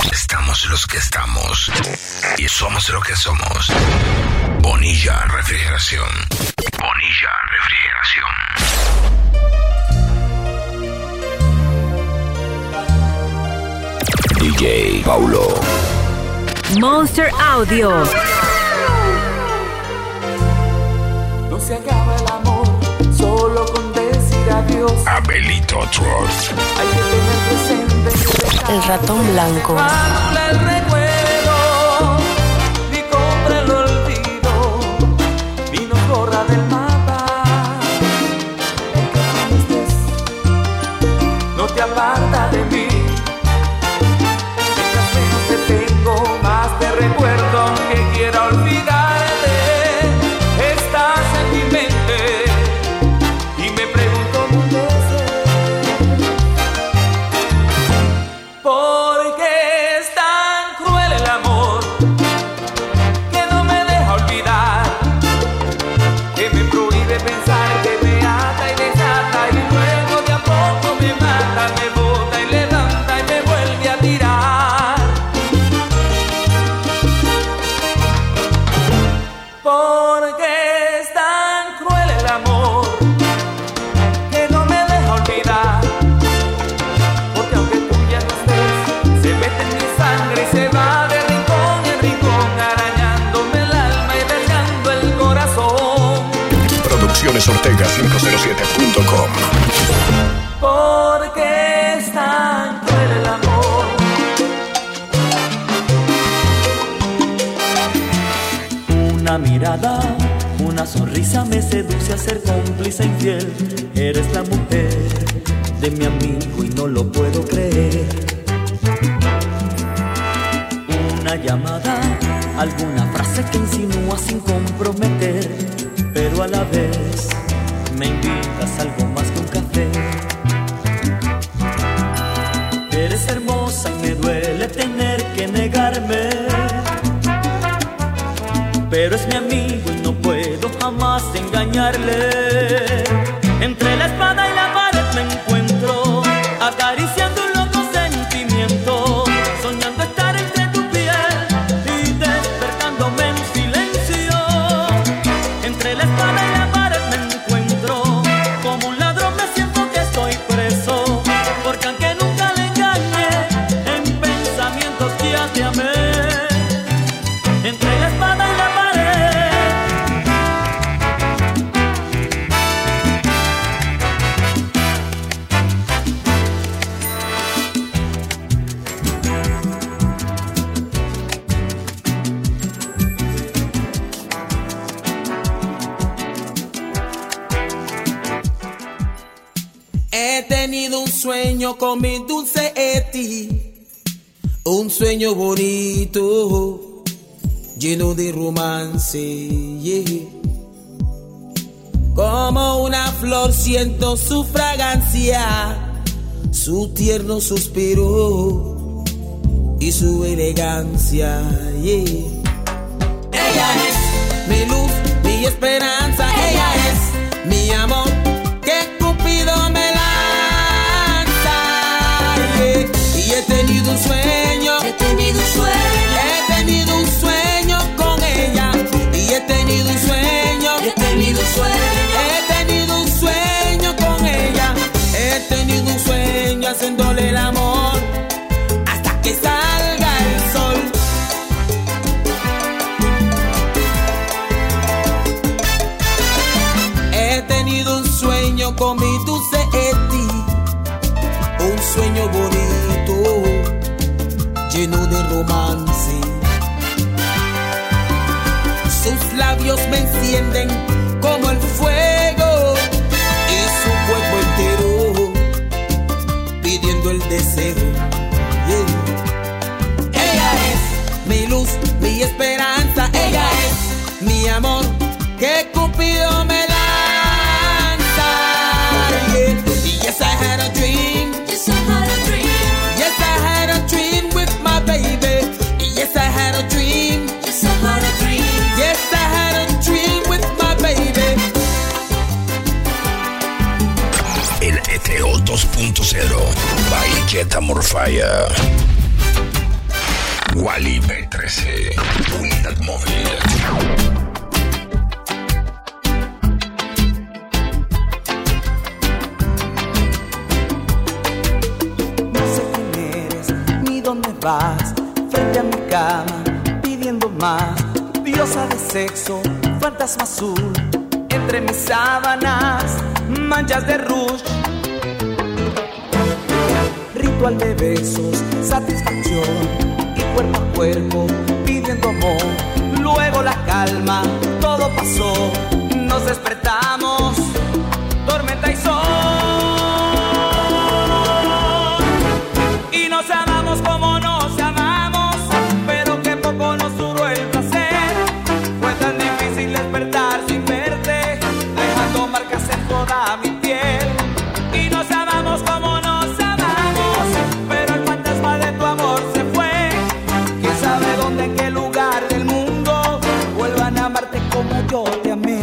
Estamos los que estamos y somos lo que somos. Bonilla Refrigeración. Bonilla Refrigeración. DJ Paulo. Monster Audio. No se acaba el amor solo con decir adiós. Abelito Trust. Hay que tener presente El ratón blanco. anula el recuerdo, ni compra el olvido, ni nos borra del mapa. El que tú estés no te aparta de mí. Mientras menos te tengo, más te recuerdo, aunque quiera olvidarte. Estás en mi mente y me pregunto mil veces ¿por qué es tan cruel el amor que no me deja olvidar? Que me prohíbe pensar, que me ata y desata y luego de a poco me mata, me bota y levanta y me vuelve a tirar. ¿Por qué es tan cruel el amor que no me deja olvidar? Porque aunque tú ya no estés, se mete en mi sangre y se va de rincón en rincón, arañándome el alma y dañando el corazón. Producciones Ortega 507.com. ¿Por qué es tan cruel el amor? Una mirada, una sonrisa me seduce a ser cómplice infiel. Eres la mujer de mi amigo y no lo puedo creer. Una llamada, alguna frase que insinúa sin comprometer, pero a la vez me invitas a algo más que un café. Eres hermosa y me duele tener que negarme, pero es mi amigo y no puedo jamás engañarle. Entre la espada y la pared me encuentro, acariciando un loco sentimiento, soñando estar entre tu piel y despertándome en silencio. Entre la espada y la pared me encuentro, como un ladrón me siento que estoy preso, porque aunque nunca le engañé, en pensamientos ya te amé. Entre la espada y la pared. He tenido un sueño con mi dulce Eti, un sueño bonito, lleno de romance, yeah. Como una flor siento su fragancia, su tierno suspiro y su elegancia, yeah. Ella es mi luz, mi esperanza, ella es mi amor, que Cupido me lanza, yeah. Y he tenido un sueño, he tenido un sueño con ella. Y he tenido un sueño, he tenido un sueño con ella. He tenido un sueño haciéndole el amor hasta que salga el sol. He tenido un sueño con mi dulce Eti, un sueño bonito, lleno de romance. Sus labios me encienden como el fuego y su cuerpo entero pidiendo el deseo, yeah. Ella es mi luz, mi esperanza, ella es mi amor, que Cupido me lanza, yeah. Yes, I had a dream. Yes, I had a dream. Yes, I had a dream with my baby. Yes, I had a dream. Yes, I had a dream. Yes, I had a dream with my baby. El ETO 2.0 by Jetta Morfaya. vas frente a mi cama pidiendo más. Diosa de sexo, fantasma azul, entre mis sábanas, manchas de rouge. Ritual de besos, satisfacción y cuerpo a cuerpo pidiendo amor. Luego la calma, todo pasó, nos despertamos, tormenta y sol. Y nos amamos como nos amamos, pero que poco nos duró el placer. Fue tan difícil despertar sin verte, dejando marcas en toda mi piel. Y nos amamos como nos amamos, pero el fantasma de tu amor se fue. ¿Quién sabe dónde, en qué lugar del mundo vuelvan a amarte como yo te amé?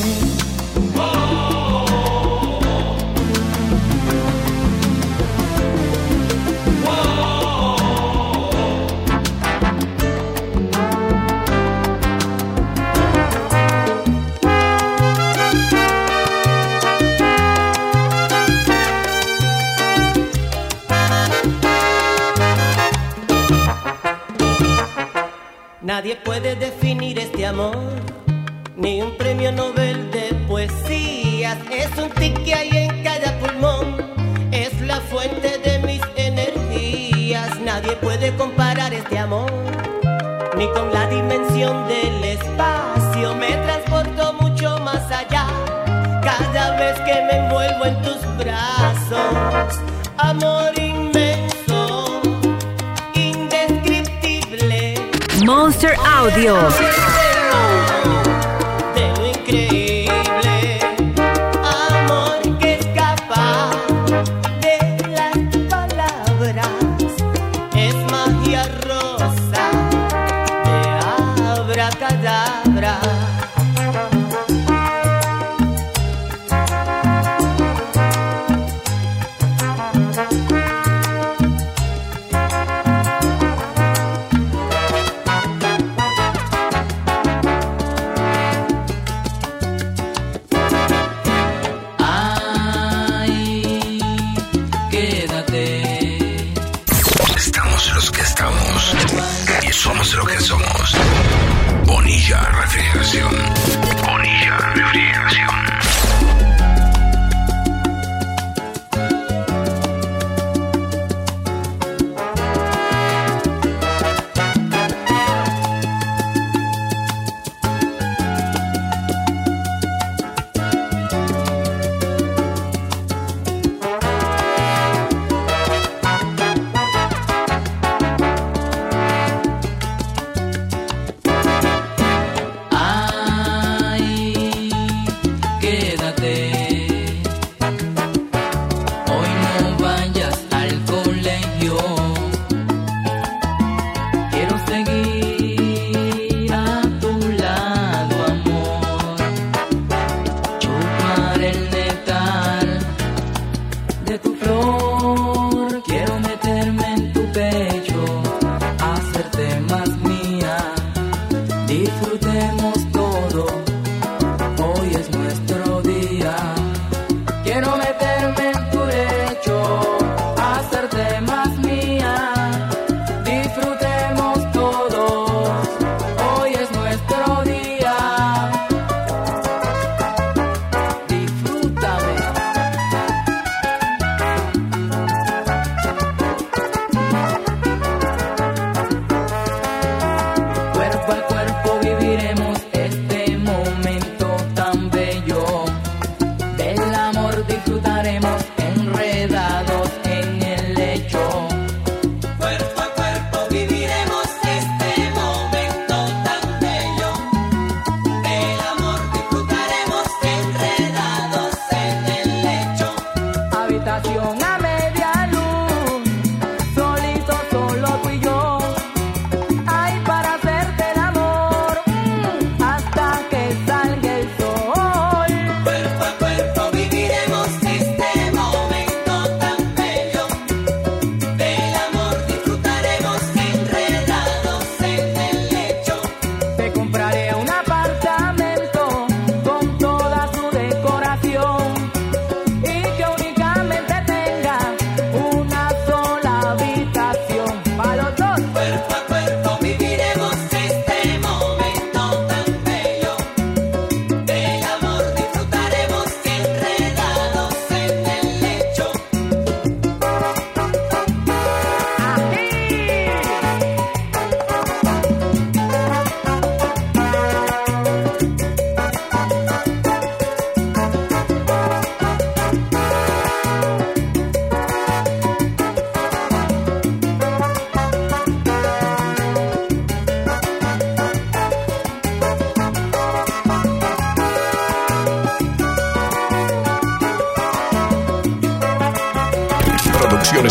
Nadie puede definir este amor, ni un premio Nobel de poesías. Es un tic que hay en cada pulmón, es la fuente de mis energías. Nadie puede comparar este amor, ni con la dimensión del espacio. Me transporto mucho más allá, cada vez que me envuelvo en tus brazos. Amor inmenso, indescriptible. Monster Audio. De lo increíble, amor que escapa de las palabras, es magia rosa de abracadabra. Somos lo que somos. Bonilla Refrigeración. Bonilla Refrigeración. Para los dos.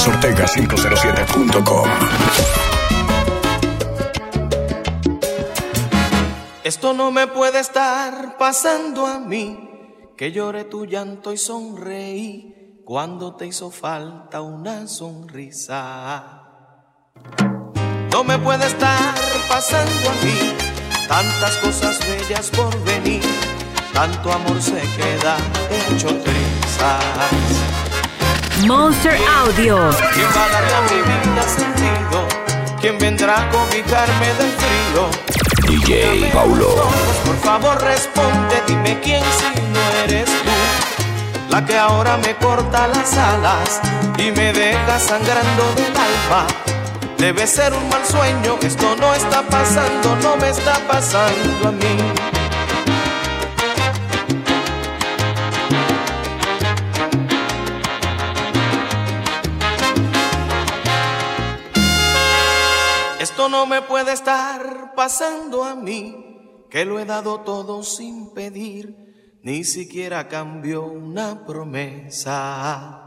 AlexOrtega1007.com. Esto no me puede estar pasando a mí, que lloré tu llanto y sonreí cuando te hizo falta una sonrisa. No me puede estar pasando a mí, tantas cosas bellas por venir, tanto amor se queda hecho trizas. Monster Audio. ¿Quién va a darle a mi vida sentido? ¿Quién vendrá a cobijarme del frío? DJ Paulo. Por favor responde, dime quién si no eres tú, la que ahora me corta las alas y me deja sangrando del alma. Debe ser un mal sueño, esto no está pasando, no me está pasando a mí. Esto no me puede estar pasando a mí, que lo he dado todo sin pedir, ni siquiera a cambio una promesa.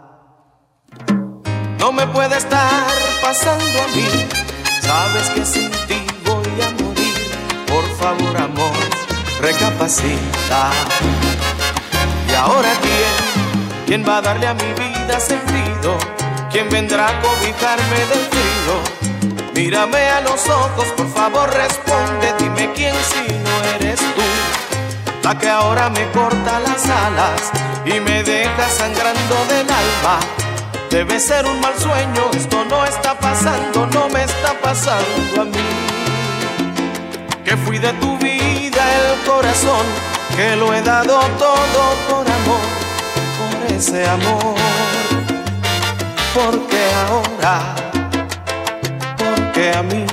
No me puede estar pasando a mí, sabes que sin ti voy a morir. Por favor, amor, recapacita. ¿Y ahora quién va a darle a mi vida sentido? ¿Quién vendrá a cobijarme del frío? Mírame a los ojos, por favor responde, dime quién si no eres tú, la que ahora me corta las alas y me deja sangrando del alma. Debe ser un mal sueño, esto no está pasando, no me está pasando a mí. Que fui de tu vida el corazón, que lo he dado todo por amor, por ese amor. Porque ahora, porque a mí.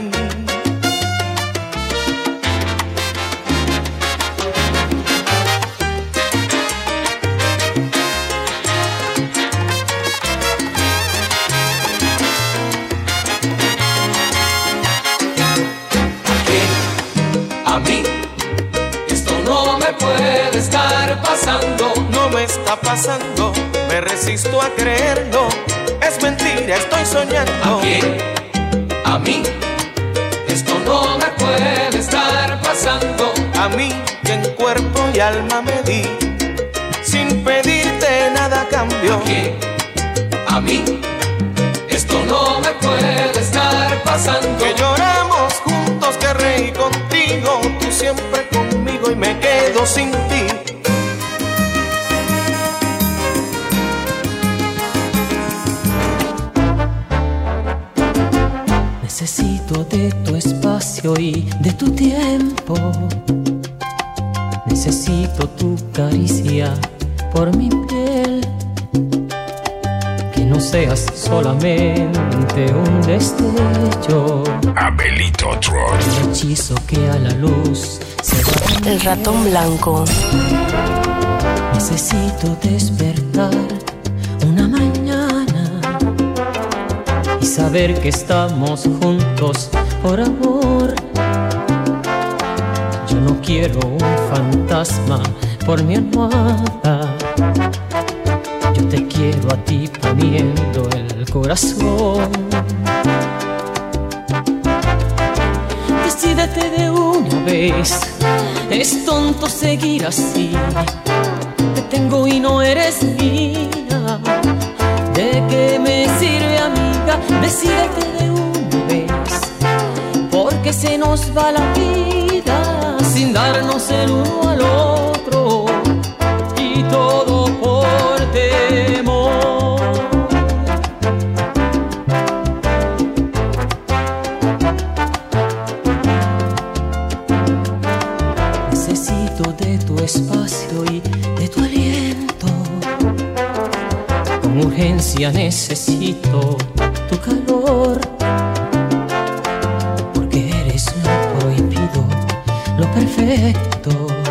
A mí, esto no me puede estar pasando. No me está pasando, me resisto a creerlo. Es mentira, estoy soñando. ¿A quién? A mí, esto no me puede estar pasando. A mí, que en cuerpo y alma me di, sin pedirte nada a cambio. ¿A quién? A mí, esto no me puede estar pasando. Que lloramos juntos, que reí contigo, tú siempre conmigo y me quedo sin ti. Necesito de tu espacio y de tu tiempo. Necesito tu caricia por mi piel. Que no seas solamente un destello, Abelito Troll. un hechizo que a la luz se va. El ratón blanco. Necesito despertar una mañana y saber que estamos juntos por amor. Yo no quiero un fantasma por mi almohada. Yo te quiero a ti poniendo el corazón. Decídete de una vez, es tonto seguir así. Te tengo y no eres mía. ¿De qué me sirve, amiga? Decídete de una vez, porque se nos va la vida sin darnos el uno al otro, y todo por temor. Necesito de tu espacio y de tu aliento. Con urgencia necesito tu calor, porque eres lo prohibido, lo perfecto.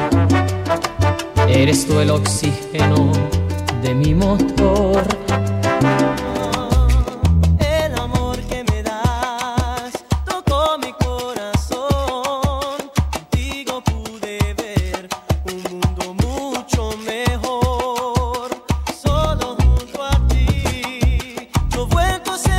Eres tú el oxígeno de mi motor. El amor que me das tocó mi corazón. Contigo pude ver un mundo mucho mejor. Solo junto a ti yo vuelvo a ser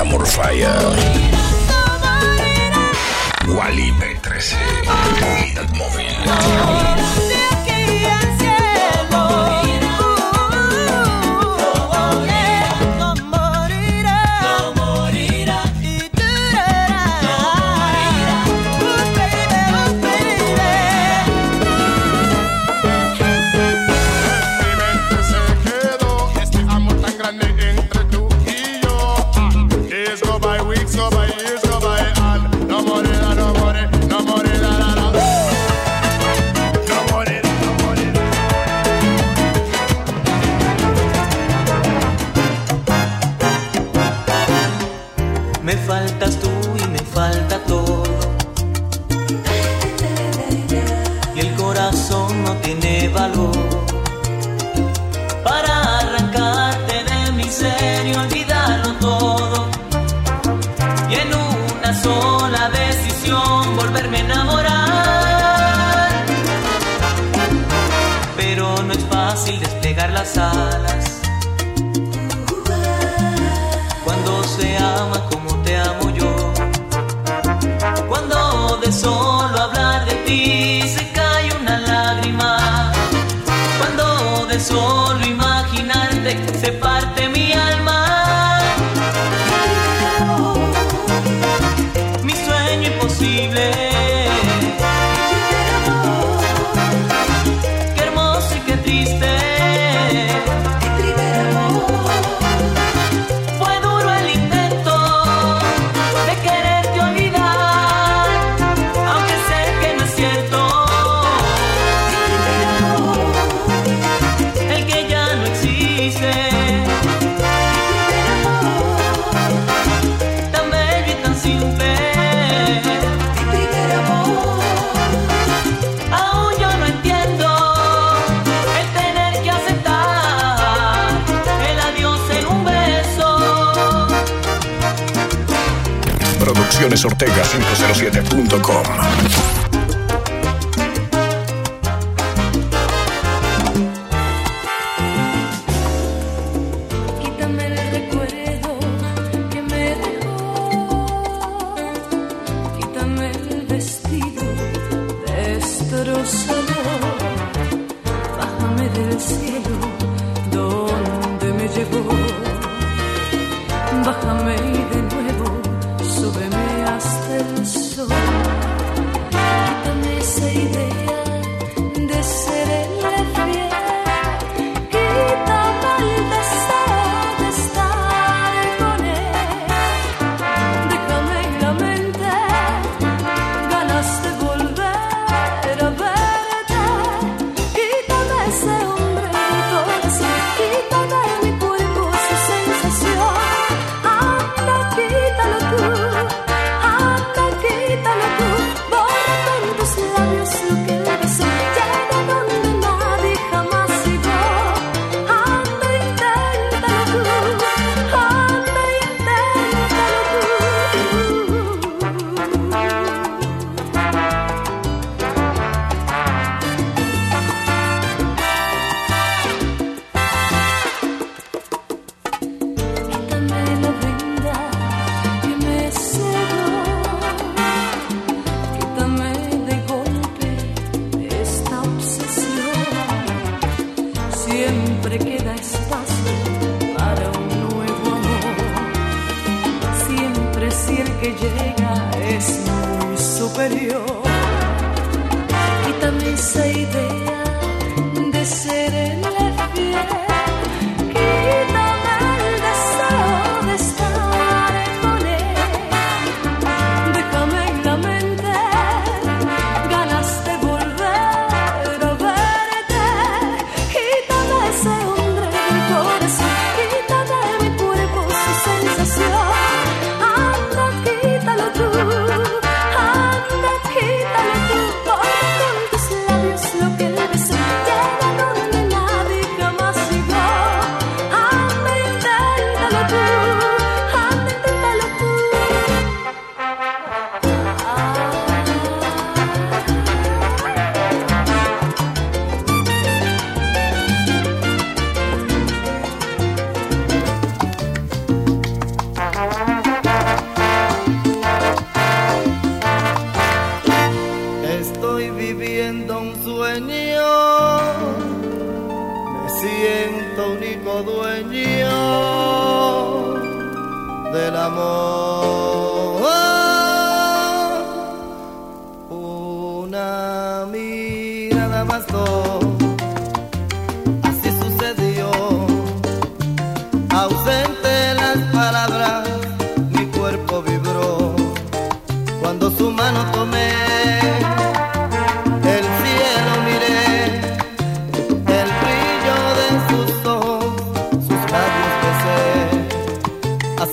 Glamour Fire. Wally P13. Unidad móvil. Me faltas tú y me falta todo, y el corazón no tiene valor para arrancarte de mi ser y olvidarlo todo, y en una sola decisión volverme a enamorar. Pero no es fácil desplegar las alas cuando se ama como te amo yo, cuando de solo hablar de ti se cae una lágrima, cuando de solo imaginarte se parte mi alma. Mi sueño imposible, qué hermoso y qué triste. Ortega507.com. Quítame el recuerdo que me dejó, quítame el vestido destrozador, bájame del cielo donde me llevó, bájame y de nuevo súbeme hasta el sol. Quítame esa idea de serle fiel, quítame el deseo de estar con él, déjame en la mente ganas de volver a verte, quítame ese hombre del corazón, quítame de mi cuerpo su sensación, anda, quítalo tú. Quítame esa idea de serle fiel, quítame el deseo de estar con él, déjame en la mente ganas de volver a verte, quítame ese hombre del corazón, quítame de mi cuerpo su sensación, anda, quítalo tú. Quítalo tú, ponme con tus labios lo que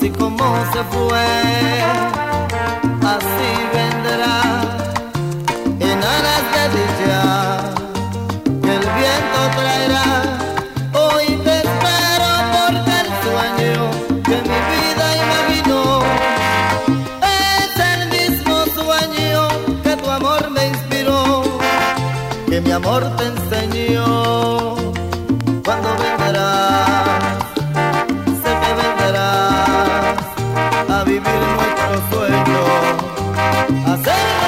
así como se fue, así vendrá, en alas de dicha que el viento traerá. Hoy te espero porque el sueño que mi vida imaginó es el mismo sueño que tu amor me inspiró, que mi amor te enseñó. Cuando vendrás, sé que vendrás a vivir nuestro sueño, a hacerlo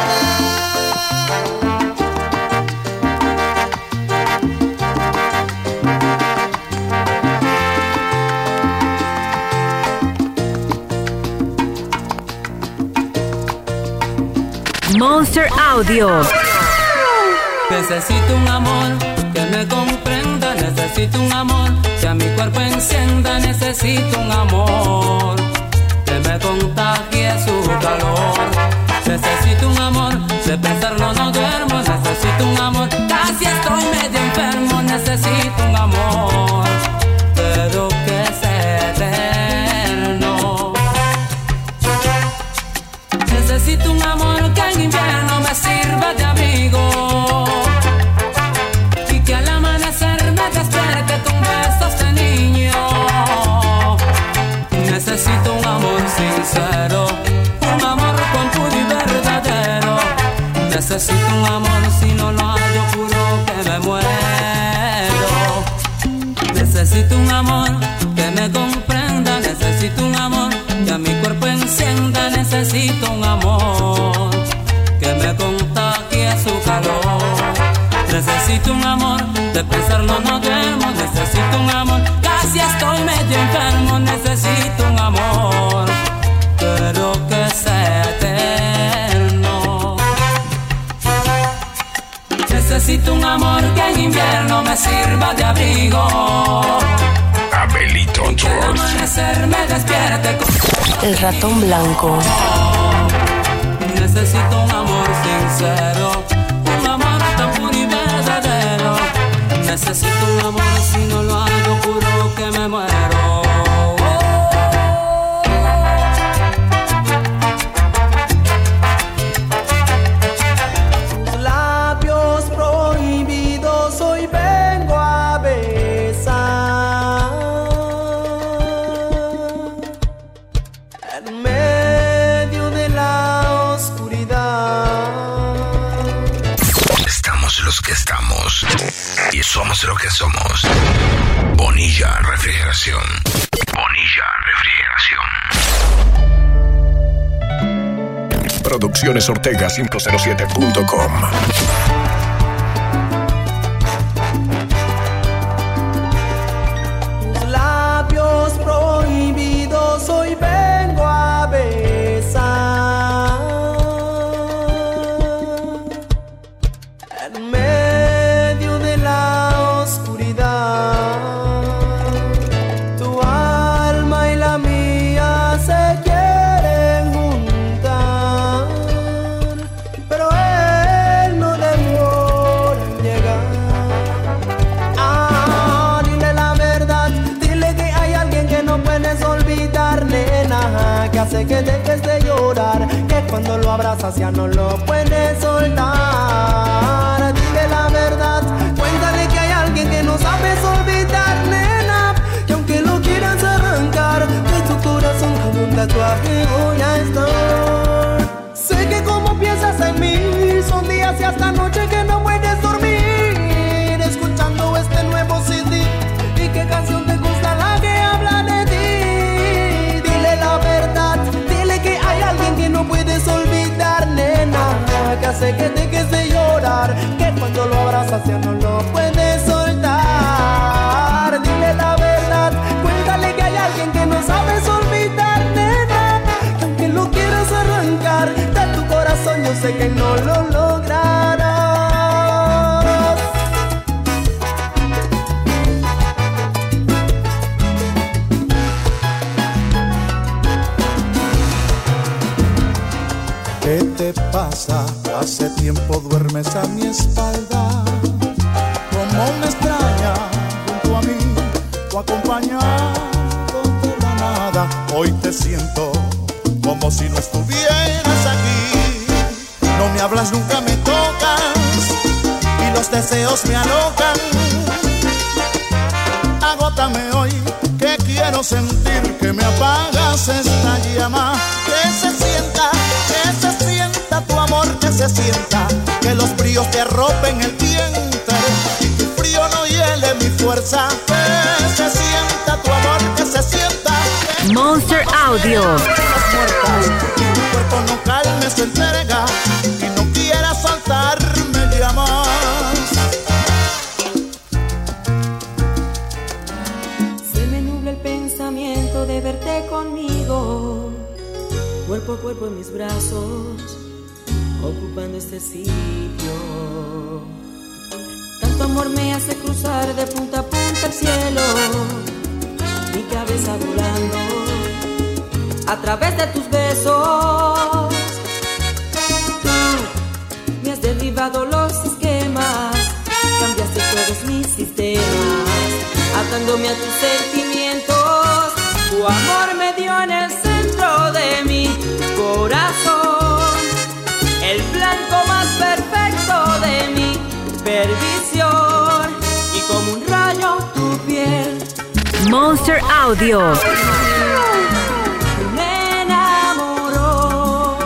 de verdad. Monster Audio. Necesito un amor que me comprenda, necesito un amor que a mi cuerpo encienda, necesito un amor que me contagie su calor. Necesito un amor, de pensarlo no duermo, necesito un amor, casi estoy medio enfermo, necesito un amor, pero que sea eterno. Necesito un amor que en invierno me sirva de abrigo, necesito un amor sincero, un amor con puro y verdadero. Necesito un amor, si no lo hallo juro que me muero. Necesito un amor que me comprenda, necesito un amor que a mi cuerpo encienda, necesito un amor que me contagie su calor. Necesito un amor, de pensarlo no duermo, necesito un amor, casi estoy medio enfermo, necesito un amor, pero que sea eterno. Necesito un amor que en invierno me sirva de abrigo, Abelito que al amanecer me despierte con El ratón blanco. Necesito un amor sincero, un amor tan puro y verdadero. Necesito un amor, si no lo hallo juro que me muero. Tus labios prohibidos hoy vengo a besar, en medio de la oscuridad. Estamos los que estamos y somos lo que somos. Bonilla Refrigeración. Bonilla Refrigeración. Producciones Ortega 507.com. Tus labios prohibidos hoy vengo a besar, en medio de la oscuridad. Tu alma y la mía se quieren juntar, pero él no demora en llegar. Ah, dile la verdad, dile que hay alguien que no puedes olvidar, nena, que hace que dejes de llorar, que cuando lo abrazas ya no lo puedes soltar. Dile la verdad, cuéntale que hay alguien que no sabes olvidar, nena, que aunque lo quieras arrancar de tu corazón con un tatuaje voy a estar. Sé que como piensas en mí, son días y hasta noche que no puedes dormir, escuchando este nuevo CD. ¿Y qué canción te gusta la que habla de ti? Dile la verdad, dile que hay alguien que no puedes olvidar, nena, que hace que dejes de llorar, que cuando lo abrazas ya no lo puedes soltar. Dile la verdad, cuéntale que hay alguien que no sabes olvidar, nena, que aunque lo quieras arrancar de tu corazón, yo sé que no lo lograrás. ¿Qué te pasa? Hace tiempo duermes a mi espalda, como una extraña junto a mí, o acompañado de la nada. amada, hoy te siento como si no estuvieras aquí. No me hablas, nunca me tocas y los deseos me alocan. Agótame hoy, que quiero sentir que me apagas esta llama. Que se sienta tu amor, que se sienta, que los fríos te arropen el vientre y tu frío no hiele mi fuerza. Que se sienta tu amor, que se sienta. Monster Audio. Y tu cuerpo no calme su entrega y no quiera soltarme ya más. Se me nubla el pensamiento de verte conmigo, cuerpo a cuerpo en mis brazos, ocupando este sitio. Tanto amor me hace cruzar de punta a punta el cielo, mi cabeza volando a través de tus besos. Tú me has derribado los esquemas, cambiaste todos mis sistemas, atándome a tus sentimientos. Tu amor me dio en el centro de mi corazón el blanco más perfecto de mi perdición, y como un rayo tu piel. Monster Audio. Me enamoró.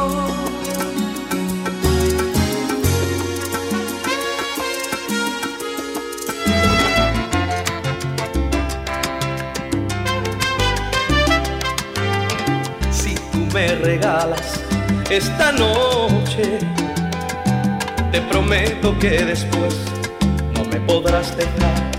Si tú me regalas esta noche, te prometo que después no me podrás dejar,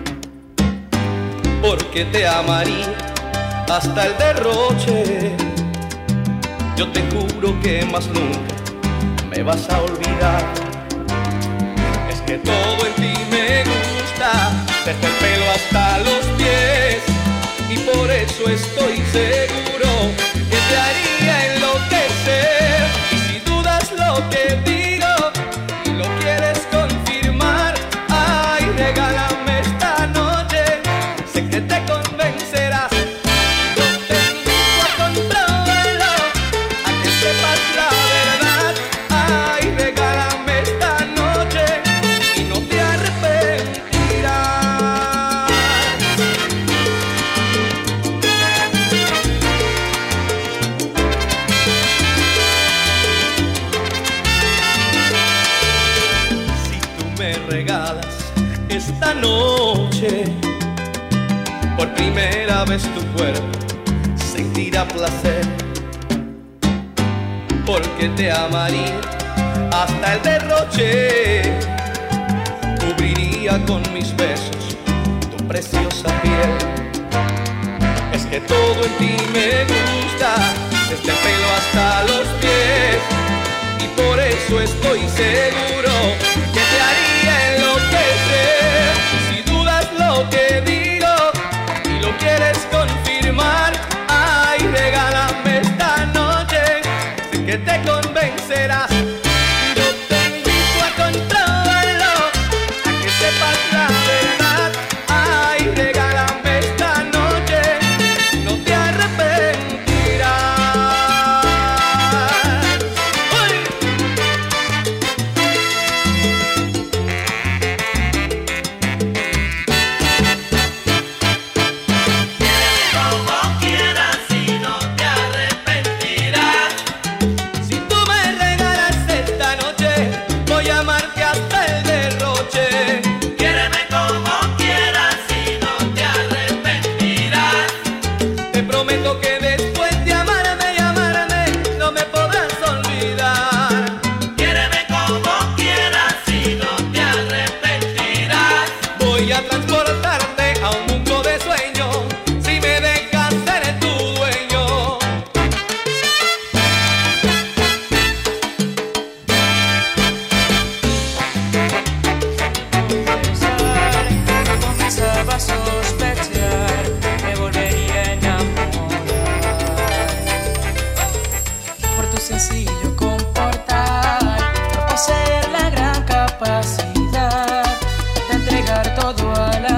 porque te amaría hasta el derroche. Yo te juro que más nunca me vas a olvidar. Es que todo en ti me gusta, desde el pelo hasta los pies, y por eso estoy seguro que te haría enloquecer. Y si dudas lo que digo y lo quieres confirmar, ay, regálame esta noche, sé que te convencerás. Yo te invito a comprobarlo, a que sepas la verdad. Ay, regálame esta noche y no te arrepentirás. Regalas esta noche, por primera vez tu cuerpo sentirá placer, porque te amaría hasta el derroche, cubriría con mis besos tu preciosa piel. Es que todo en ti me gusta, desde el pelo hasta los pies, y por eso estoy seguro que te haría enloquecer. Si dudas lo que digo y lo quieres confirmar, ay, regálame esta noche, sé que te convencerás. Yo te invito a comprobarlo, a que sepas la verdad. Ay, regálame esta noche, no te arrepentirás. todo a la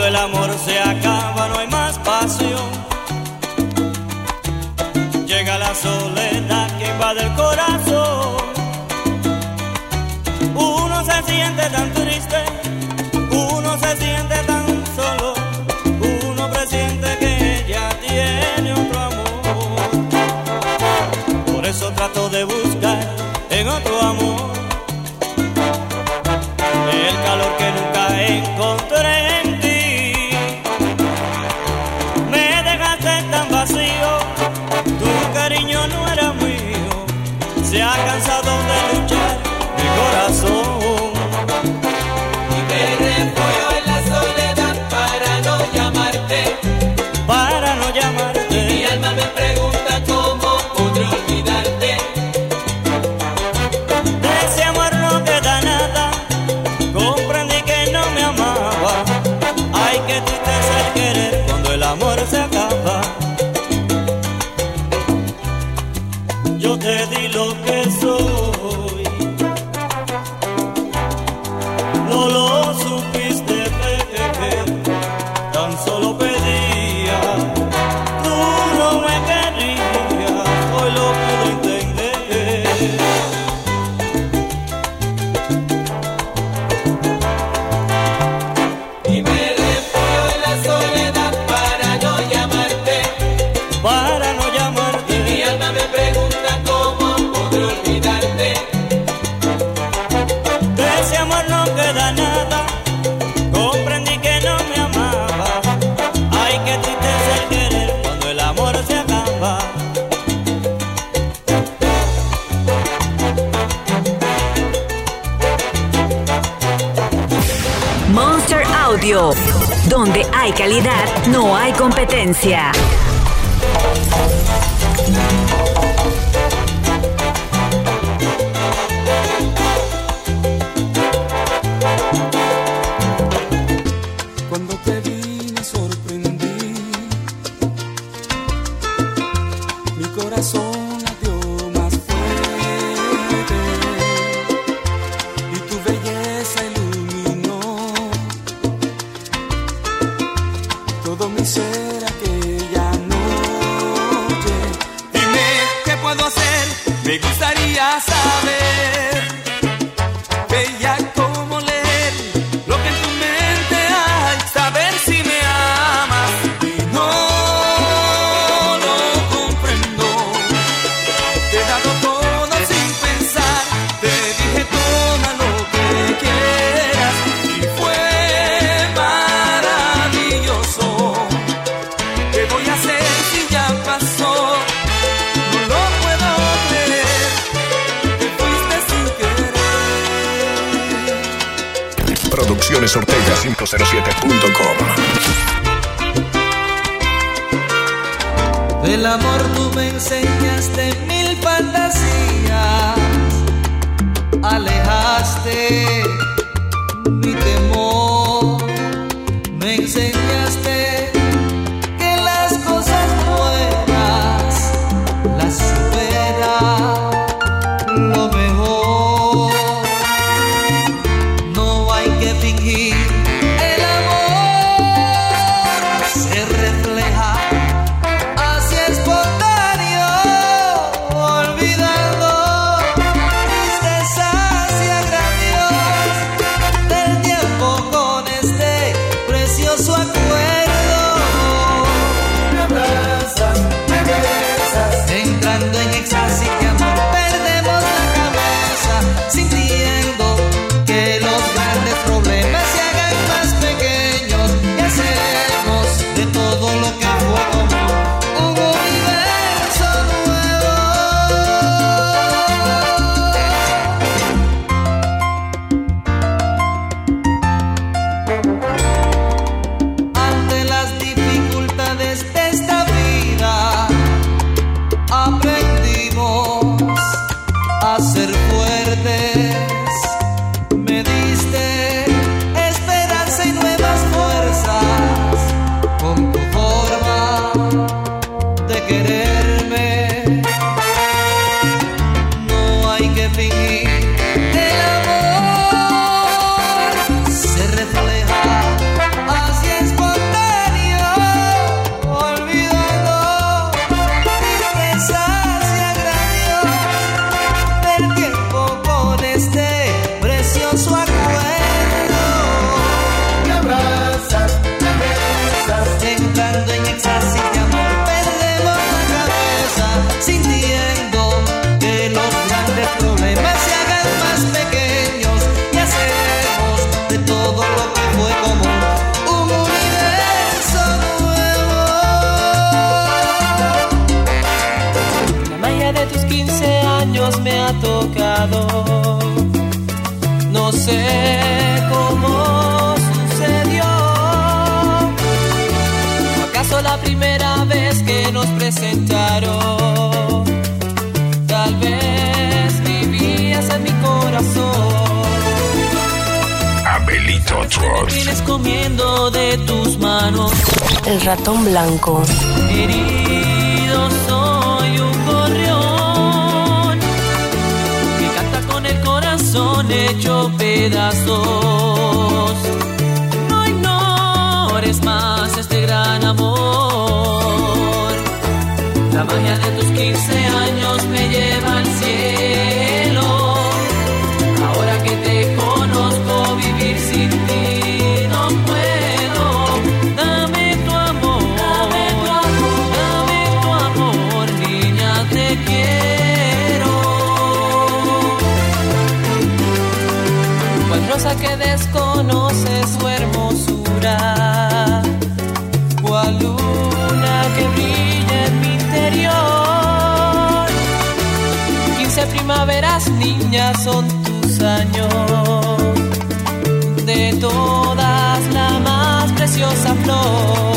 Cuando el amor se acaba no hay más pasión. Llega la soledad que invade el corazón. Uno se siente tan triste, uno se siente tan solo, uno presiente que ella tiene otro amor. Por eso trato de buscar en otro amor el calor que nunca encontré en ti. Me dejaste tan vacío, tu cariño no era mío. Se ha cansado de luchar mi corazón. Y me refugio en la soledad para no llamarte. Para no llamarte. Y mi alma me pregunta cómo podré olvidarte. De ese amor no queda nada. Comprendí que no me amaba. Ay, qué tristeza el querer cuando el amor se acaba. Yo te di lo que soy, no lo supiste ver, tan solo pedía, tú no me querías, hoy lo puedo entender. Y me refugio en la soledad para no llamarte. Para no llamarte. Y mi alma me pregunta cómo podré olvidarte. De ese amor no queda nada. Comprendí que no me amaba. Ay, qué tristeza el querer cuando el amor se acaba. Monster Audio, donde hay calidad, no hay competencia. Cuando te vi me sorprendí, mi corazón latió más fuerte y tu belleza iluminó todo mi ser aquella noche. Dime qué puedo hacer, me gustaría saber, bella como leer lo que en tu mente hay, saber si me amas y no lo comprendo. Te he dado todo sin pensar, te dije toma lo que quieras y fue maravilloso. ¿Qué voy a hacer si ya pasó? No lo puedo creer, te fuiste sin querer. Producciones Ortega 507.com. Del amor tú me enseñaste mil fantasías, alejaste mi temor, me enseñaste que las cosas buenas las supera lo mejor. No hay que fingir, el amor se refleja así espontáneo, olvidando tristezas y agravios. ha tocado. No sé cómo sucedió. ¿Acaso la primera vez que nos presentaron? Tal vez vivías en mi corazón. Abelito Trust. Vienes comiendo de tus manos. El ratón blanco. Herido soy un gorrión que canta con el corazón hecho pedazos. No ignores más este gran amor. La magia de tus 15 años me lleva al cielo. Ahora que te conozco, vivir sin ti no puedo. Dame tu amor, dame tu amor, niña, te quiero. Cual rosa que desconoce su hermosura, cual luna que brilla en mi interior. 15 primaveras, niña, son tus años. De todas la más preciosa flor.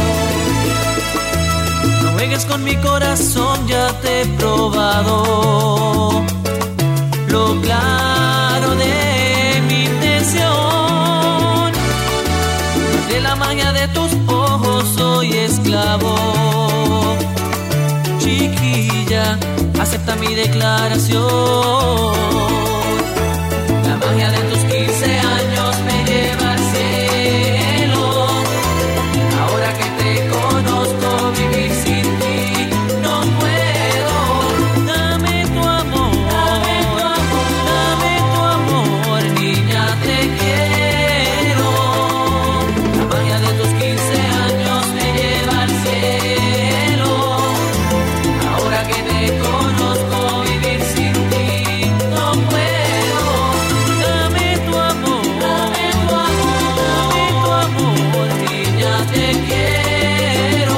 No juegues con mi corazón, ya te he probado lo claro de mi intención. De la magia de tus ojos soy esclavo. Chiquilla, acepta mi declaración. La magia de tus 15 años me lleva al cielo. Ahora que te conozco, vivir sin ti no puedo. Dame tu amor, dame tu amor, niña, te quiero. La magia de tus 15 años me lleva al cielo. Ahora que te conozco, vivir sin ti no puedo. Dame tu amor, dame tu amor, niña, te quiero.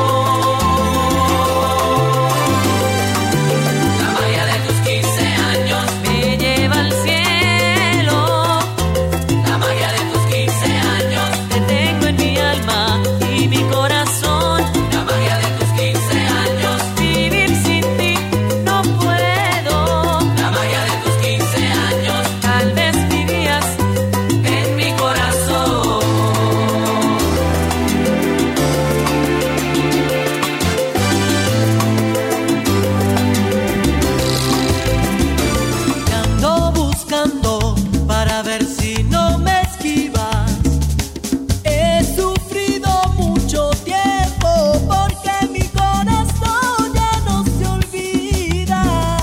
La magia de tus 15 años me lleva al cielo. La magia de tus 15 años te tengo en mi alma y mi corazón. La magia de tus 15 años, vivir sin ti no puedo. La magia de tus 15 años, tal vez vivías en mi corazón. Te ando buscando para ver si no me esquivas. He sufrido mucho tiempo porque mi corazón ya no se olvida.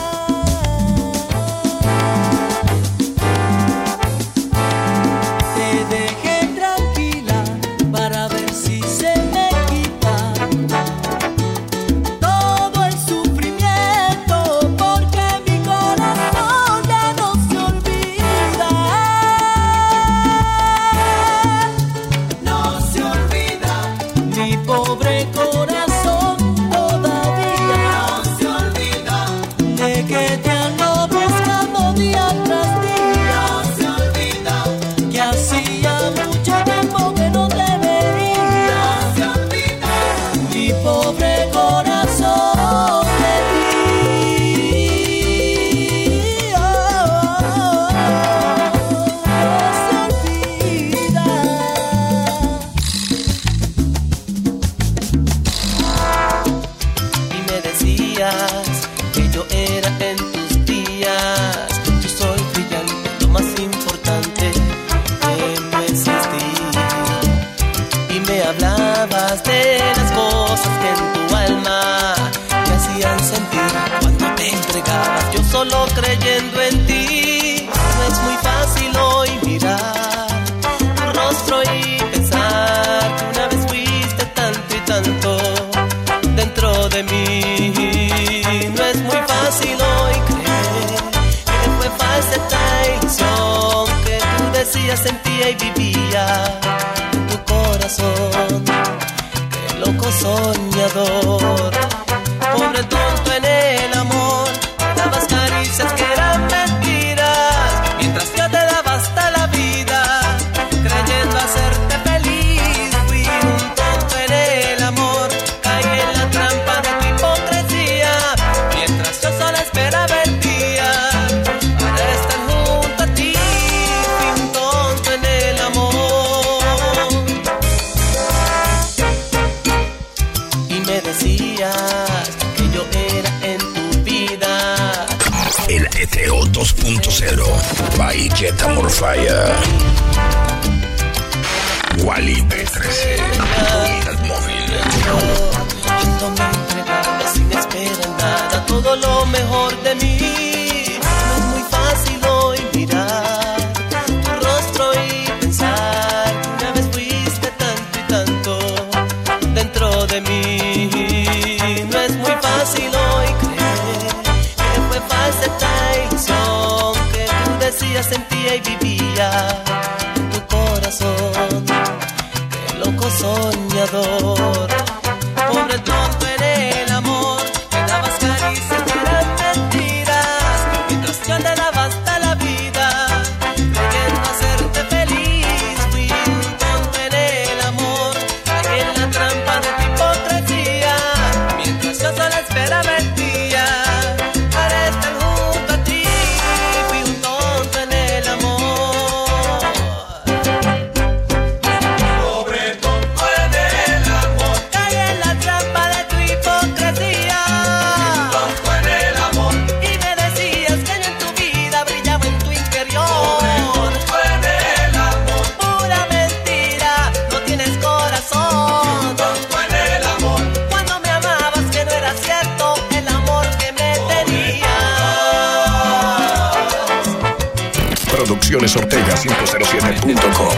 Te dejé tranquila para ver si se me quita todo el sufrimiento porque mi corazón ya no se olvida. No se olvida. Mi pobre corazón todavía no se olvida de que te ando buscando día tras día. No se olvida que hacía mucho tiempo que no te veía. No se olvida mi pobre corazón de ti. No se olvida. Y me decías que yo era en tus días. Yo soy brillante, lo más importante que no existí. Y me hablabas de las cosas que en tu alma te hacían sentir cuando te entregabas. Yo solo creyendo en ti. No es muy fácil hoy mirar tu rostro y pensar que una vez fuiste tanto y tanto dentro de mí. No es muy fácil hoy creer que fue falsa esta ilusión que tú decías, sentía y vivía en tu corazón. Qué loco soñador, pobre tonto en el amor, dabas caricias que eran mentiras. me decías que yo era en tu vida. El ETO 2.0 by Jetta Morfaya. Wally B13, unidad móvil. Cuando me entregaste sin esperar nada, todo lo mejor de mí. No es muy fácil hoy mirar tu rostro y pensar que una vez fuiste tanto y tanto dentro de mí. No es muy fácil hoy creer que fue falsa esta ilusión que tú decías, sentía y vivía en tu corazón. Qué loco soñador, pobre tonto en el amor, me dabas caricias que eran mentiras, mientras yo te daba hasta la vida, creyendo hacerte feliz. Fui un tonto en el amor, caí en la trampa de tu hipocresía, mientras yo solo esperaba el día para estar junto a ti. Fui un tonto en el amor, Pobre tonto en el amor, caí en la trampa de tu hipocresía, tonto en el amor, y me decías que yo en tu vida brillaba en tu interior. tonto en el amor, Pura mentira, no tienes corazón. tonto en el amor. Cuando me amabas que no era cierto el amor que me tenías. Producciones Ortega 507.com.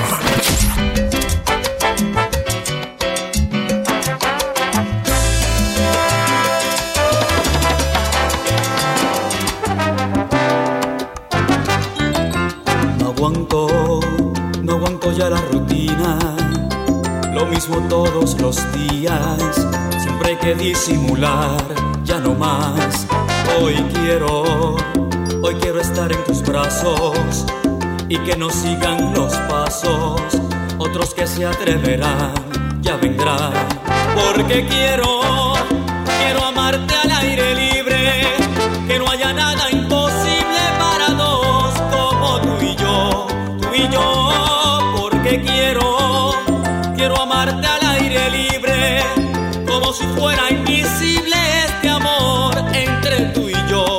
No aguanto ya la rutina, lo mismo todos los días, siempre hay que disimular, ya no más. Hoy quiero estar en tus brazos y que nos sigan los pasos, otros que se atreverán, ya vendrán. Porque quiero amarte al aire libre, que no haya nada imposible para dos como tú y yo, porque quiero amarte al aire libre, como si fuera invisible este amor entre tú y yo,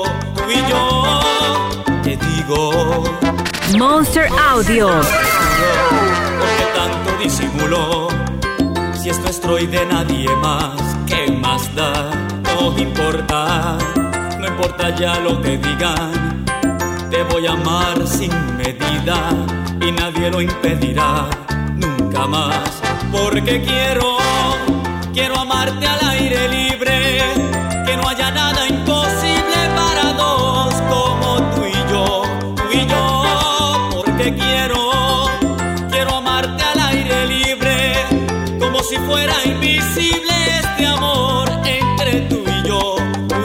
te digo. Monster Audio. ¿Por qué tanto disimulo? Si es nuestro y de nadie más, ¿qué más da? No importa ya lo que digan, te voy a amar sin medida y nadie lo impedirá nunca más. Porque quiero amarte al aire libre, que no haya nada imposible para dos como tú y yo, porque quiero amarte al aire libre, como si fuera invisible este amor entre tú y yo,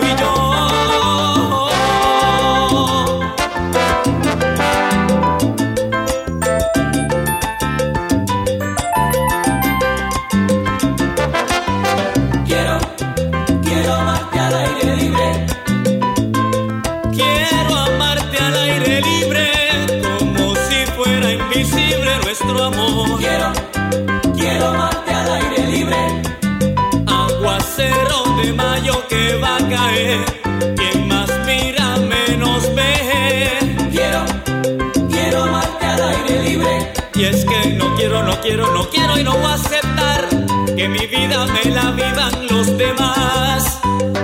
Quiero amarte al aire libre, Quiero amarte al aire libre, como si fuera invisible nuestro amor. quiero amarte al aire libre, Aguacero de mayo que va a caer, quien más mira menos ve. quiero amarte al aire libre. Y es que no quiero y no voy a aceptar que mi vida me la vivan los demás.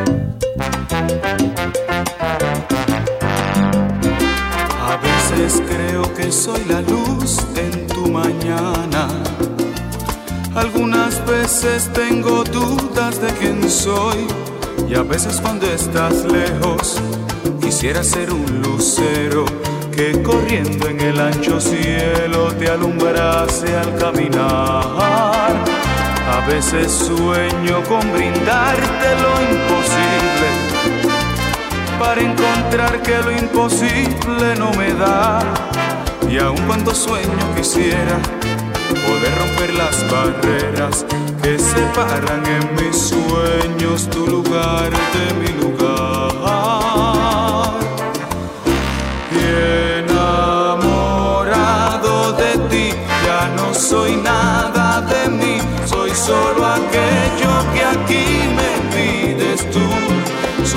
A veces creo que soy la luz en tu mañana. Algunas veces tengo dudas de quién soy. Y a veces cuando estás lejos quisiera ser un lucero que corriendo en el ancho cielo te alumbrase al caminar. A veces sueño con brindarte lo imposible, para encontrar que lo imposible no me da. Y aun cuando sueño quisiera poder romper las barreras que separan en mis sueños tu lugar de mi lugar. Y enamorado de ti, ya no soy nada de mí, soy solo aquello que aquí me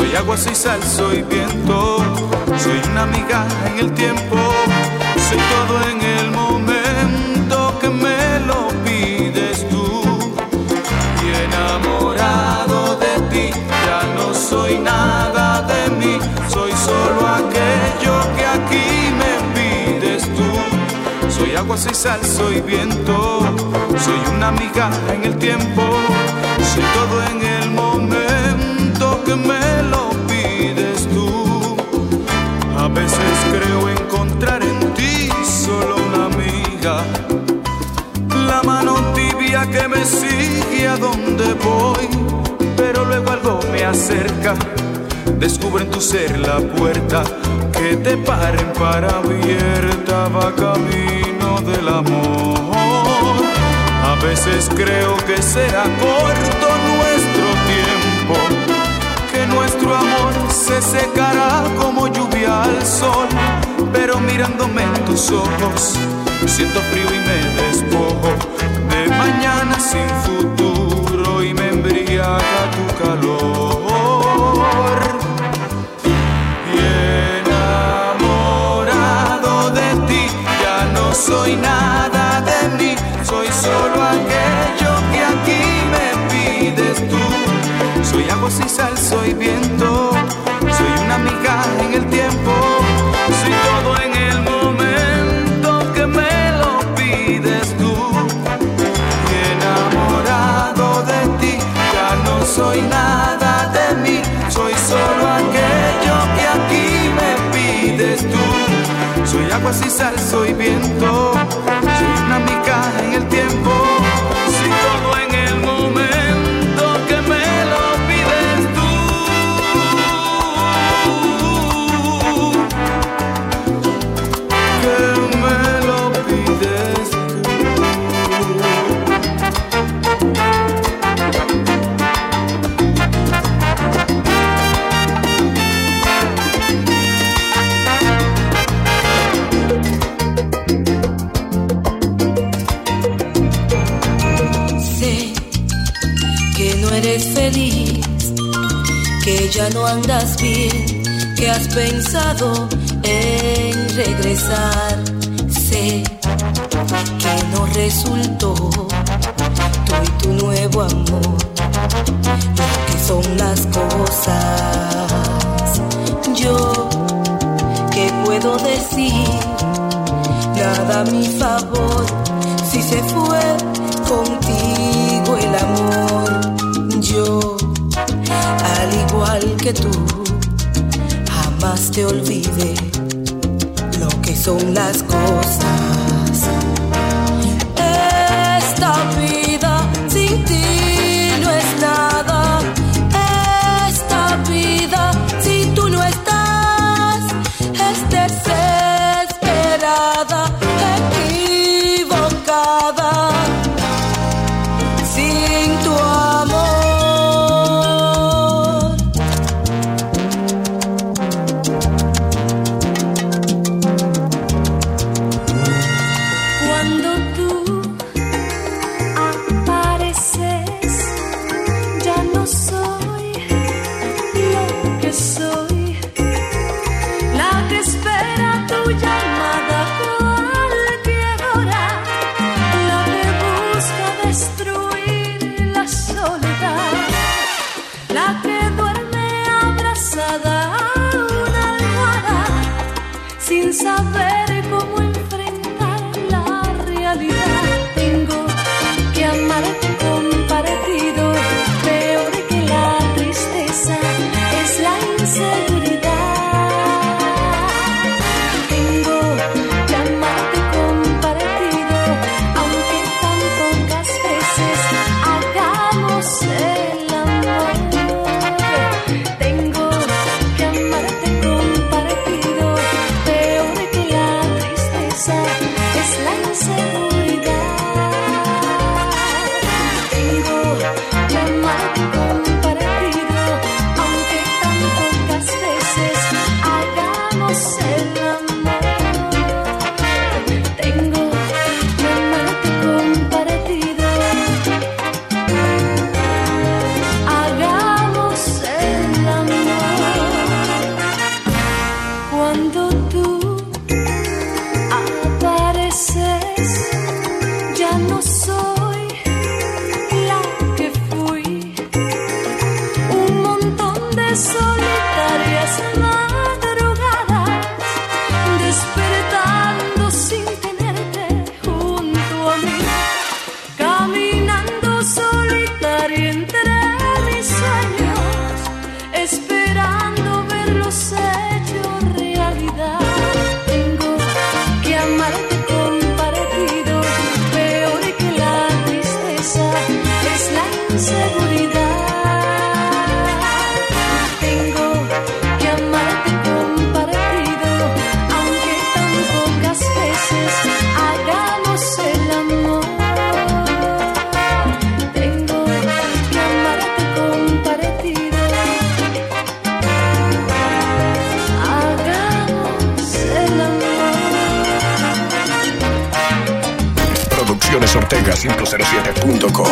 Soy agua, soy sal, soy viento. Soy una amiga en el tiempo. Soy todo en el momento que me lo pides tú. Y enamorado de ti, ya no soy nada de mí. Soy solo aquello que aquí me pides tú. Soy agua, soy sal, soy viento. Soy una amiga en el tiempo. Soy todo en el momento que me lo pides tú. A veces creo encontrar en ti solo una amiga, la mano tibia que me sigue a donde voy. Pero luego algo me acerca, descubre en tu ser la puerta que te para en par abierta, va camino del amor. A veces creo que será corto nuestro tiempo, que nuestro amor se secará como lluvia al sol. Pero mirándome en tus ojos, siento frío y me despojo de mañana sin futuro y me embriaga tu calor. Y enamorado de ti, ya no soy nada de mí. Soy solo aquello que aquí me pides tú. Soy agua, soy sal, soy viento. Soy una amiga en el tiempo. Soy todo en el momento que me lo pides tú. Y enamorado de ti, ya no soy nada de mí. Soy solo aquello que aquí me pides tú. Soy agua, soy sal, soy viento. Soy una amiga en el tiempo. Soy todo en el momento que me lo pides tú. Que me lo pides tú. Eres feliz, que ya no andas bien, que has pensado en regresar. Sé que no resultó tú y tu nuevo amor, lo que son las cosas. Yo, ¿qué puedo decir? Nada a mi favor, si se fue contigo el amor. Yo, al igual que tú, jamás te olvidé lo que son las cosas. Esta vida sin ti no es nada. Esta vida si tú no estás es desesperada, equivocada. Sin tu amor. de solitarias madrugadas, despertando sin tenerte junto a mí, caminando solitaria entre mis sueños, esperando verlos hechos realidad. Tengo que amarte compartido, peor que la tristeza es la inseguridad. Tengo que amarte compartido, aunque tan pocas veces hagamos el amor. Tengo que amarte compartido, hagamos el amor. Producciones Ortega 507.com.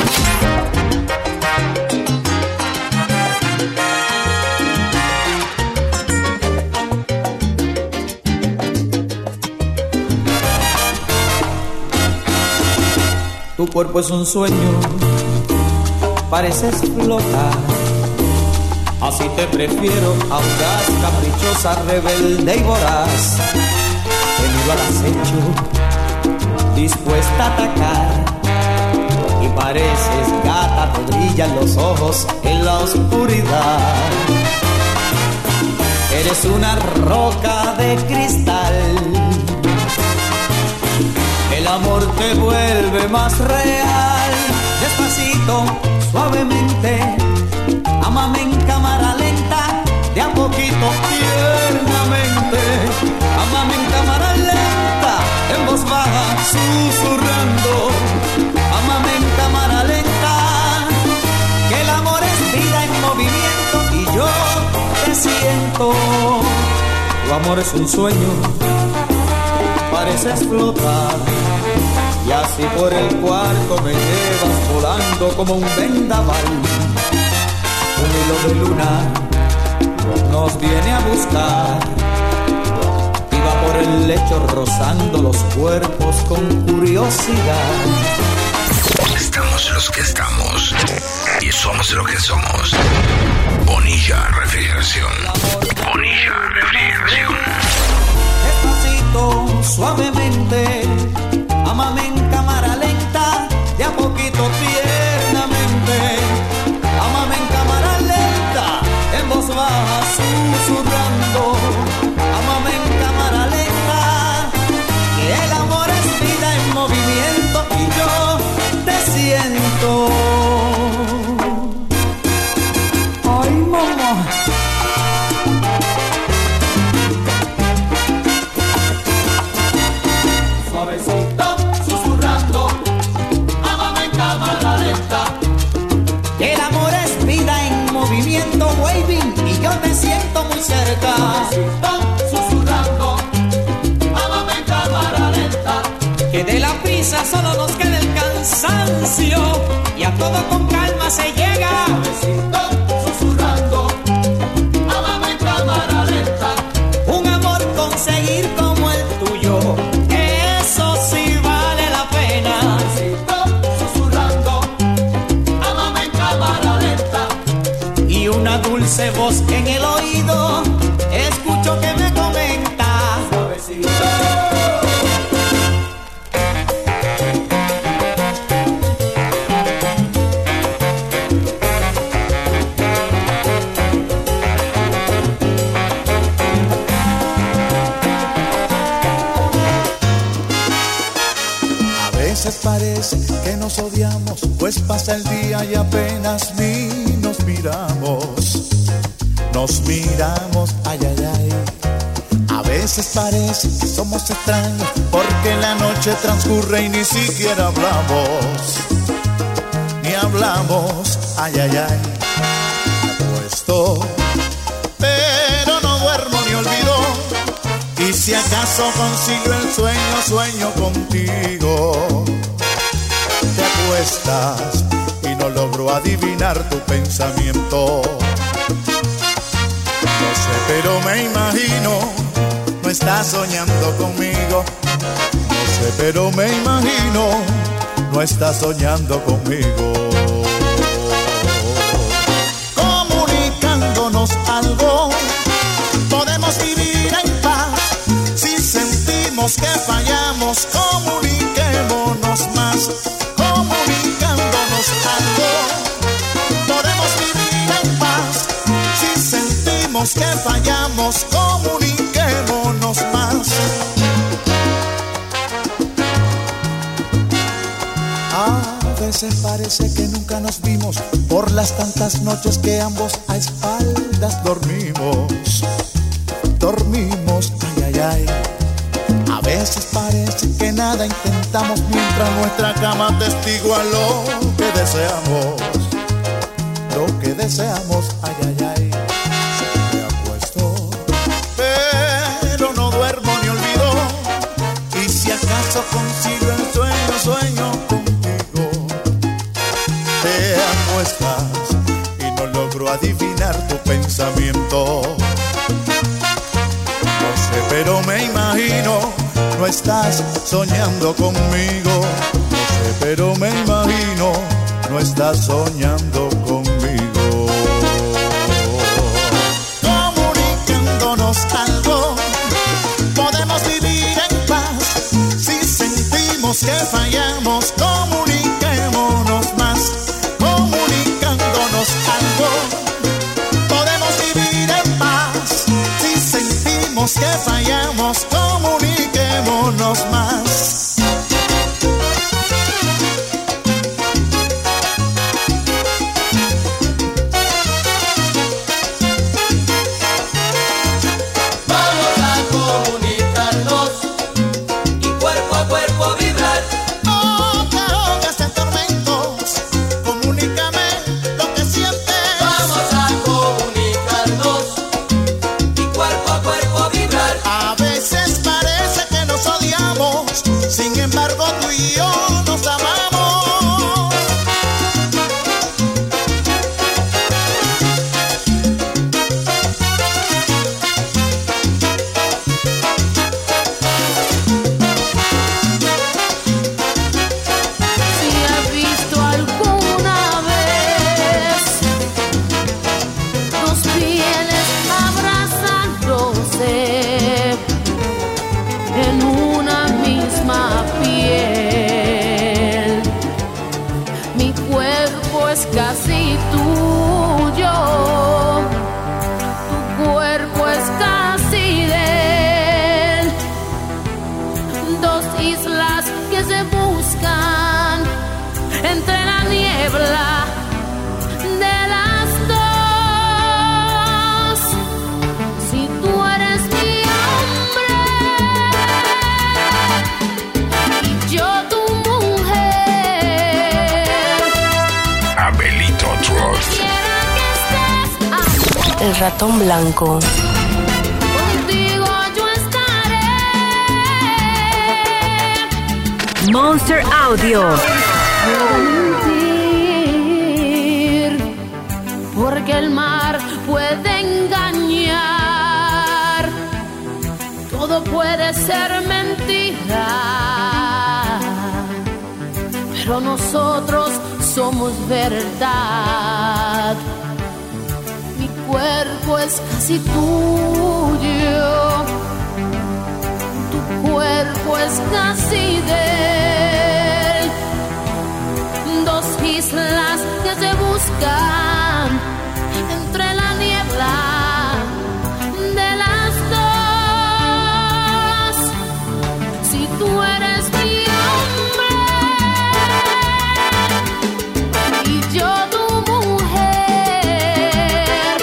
Tu cuerpo es un sueño, pareces flotar. Así te prefiero, audaz, caprichosa, rebelde y voraz. Venido al acecho, dispuesta a atacar. Y pareces gata, te brillan los ojos en la oscuridad. Eres una roca de cristal. El amor te vuelve más real. Despacito, suavemente, ámame en cámara lenta, de a poquito, tiernamente. Ámame en cámara lenta, en voz baja, susurrando. Ámame en cámara lenta, que el amor es vida en movimiento y yo te siento. Tu amor es un sueño, pareces flotar, y así por el cuarto me llevas volando como un vendaval. Un hilo de luna nos viene a buscar y va por el lecho rozando los cuerpos con curiosidad. Estamos los que estamos y somos lo que somos. Bonilla Refrigeración. Bonilla Refrigeración. Despacito, suavemente, ámame en cámara lenta, de a poquito, tiernamente. Ámame en cámara lenta, en voz baja, susurrando. Ámame en cámara lenta, que el amor es vida en movimiento y yo te siento. Ay, mamá. Suavecito, susurrando, ámame en cámara lenta. El amor es vida en movimiento, waving, y yo te siento muy cerca. Suavecito, susurrando, ámame en cámara lenta. Que de la prisa solo nos queda el cansancio y a todo con calma se llega. Suavecito, susurrando, ámame en cámara lenta. Un amor conseguir como el tuyo, eso sí vale la pena. Susurrando, ámame en cámara lenta. Y una dulce voz en el oído, escucho que me comenta. Suavecito. A veces parece que nos odiamos, pues pasa el día y apenas ni nos miramos. Nos miramos, ay, ay, ay. A veces parece que somos extraños, porque la noche transcurre y ni siquiera hablamos. Ni hablamos, ay, ay, ay. Me acuesto, pero no duermo ni olvido. Y si acaso consigo el sueño, sueño contigo. Te acuestas y no logro adivinar tu pensamiento. No sé, pero me imagino, no estás soñando conmigo. No sé, pero me imagino, no estás soñando conmigo. Comunicando sentimos que fallamos, comuniquémonos más. A veces parece que nunca nos vimos por las tantas noches que ambos a espaldas dormimos. Dormimos, ay, ay, ay. A veces parece que nada intentamos mientras nuestra cama atestigua lo que deseamos. Lo que deseamos, ay, ay, ay. Me acuesto, pero no duermo ni olvido. Y si acaso consigo el sueño, sueño contigo. Te acuestas y no logro adivinar tu pensamiento. No sé, pero me imagino, no estás soñando conmigo. No sé, pero me imagino, no estás soñando conmigo. Comunicándonos algo, podemos vivir en paz. Si sentimos que fallamos, comuniquémonos más. Comunicándonos algo, podemos vivir en paz. Si sentimos que fallamos, comuniquémonos más. El ratón blanco. Contigo yo estaré. Monster Audio. Mentir, porque el mar puede engañar. Todo puede ser mentira, pero nosotros somos verdad. Mi cuerpo es casi tuyo, tu cuerpo es casi de él. Dos islas que se buscan entre la niebla de las dos. Si tú eres mi hombre y yo tu mujer,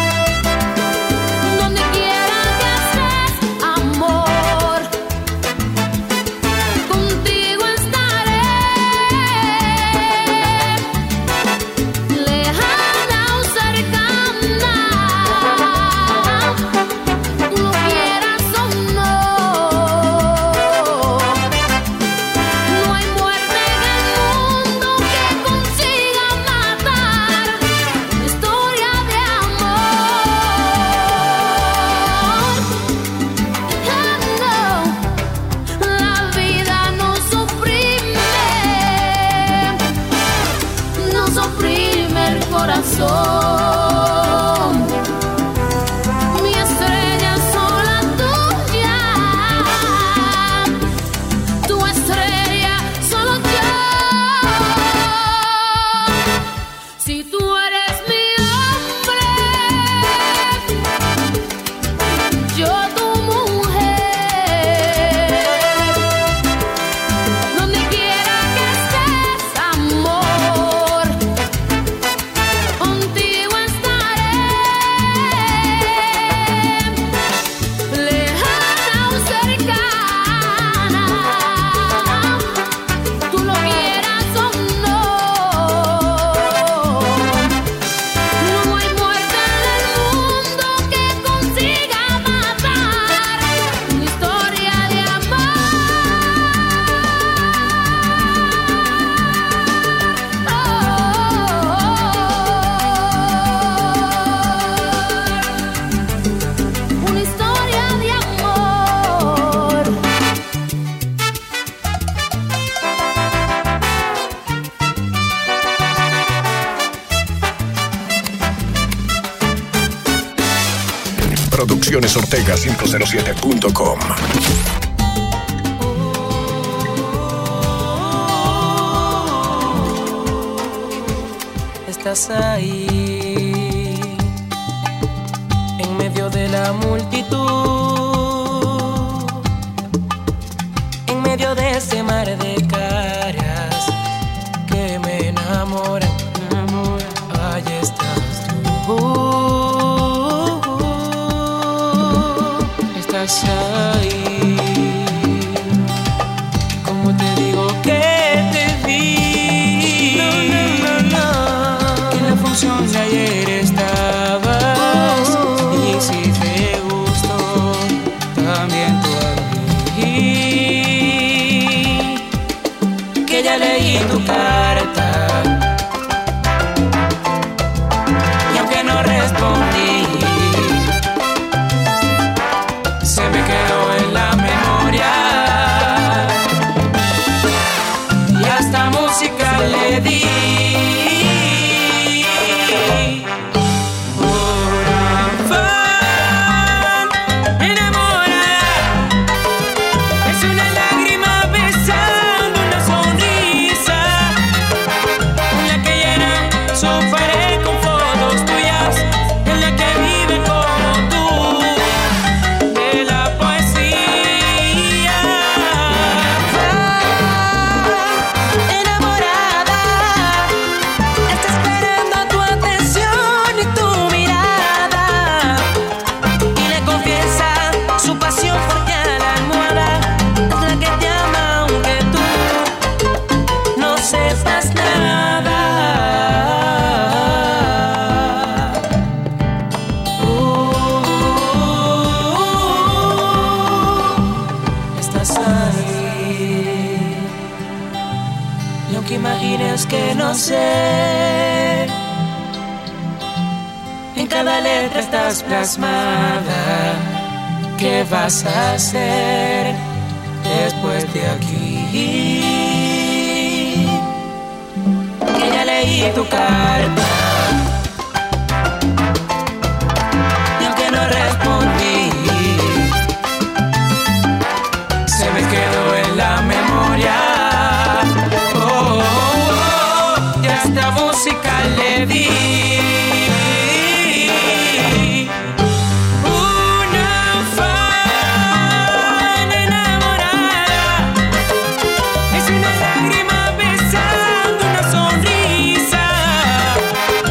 donde quiera que estés, amor, contigo Produccionesortega507.com. Estás ahí, en medio de la multitud, en medio de ese mar de caras que me enamoran. Ahí estás tú, estás ahí, como te digo que te vi. De ayer estabas y si te gustó también tú a mí, que ya leí tu carta y aunque no respondí se me quedó en la memoria y hasta música le di. Que no sé, en cada letra estás plasmada. ¿Qué vas a hacer después de aquí? Que ya leí tu carta y aunque no respondí se me quedó en la memoria. Esta música le di una fan enamorada, es una lágrima besando una sonrisa,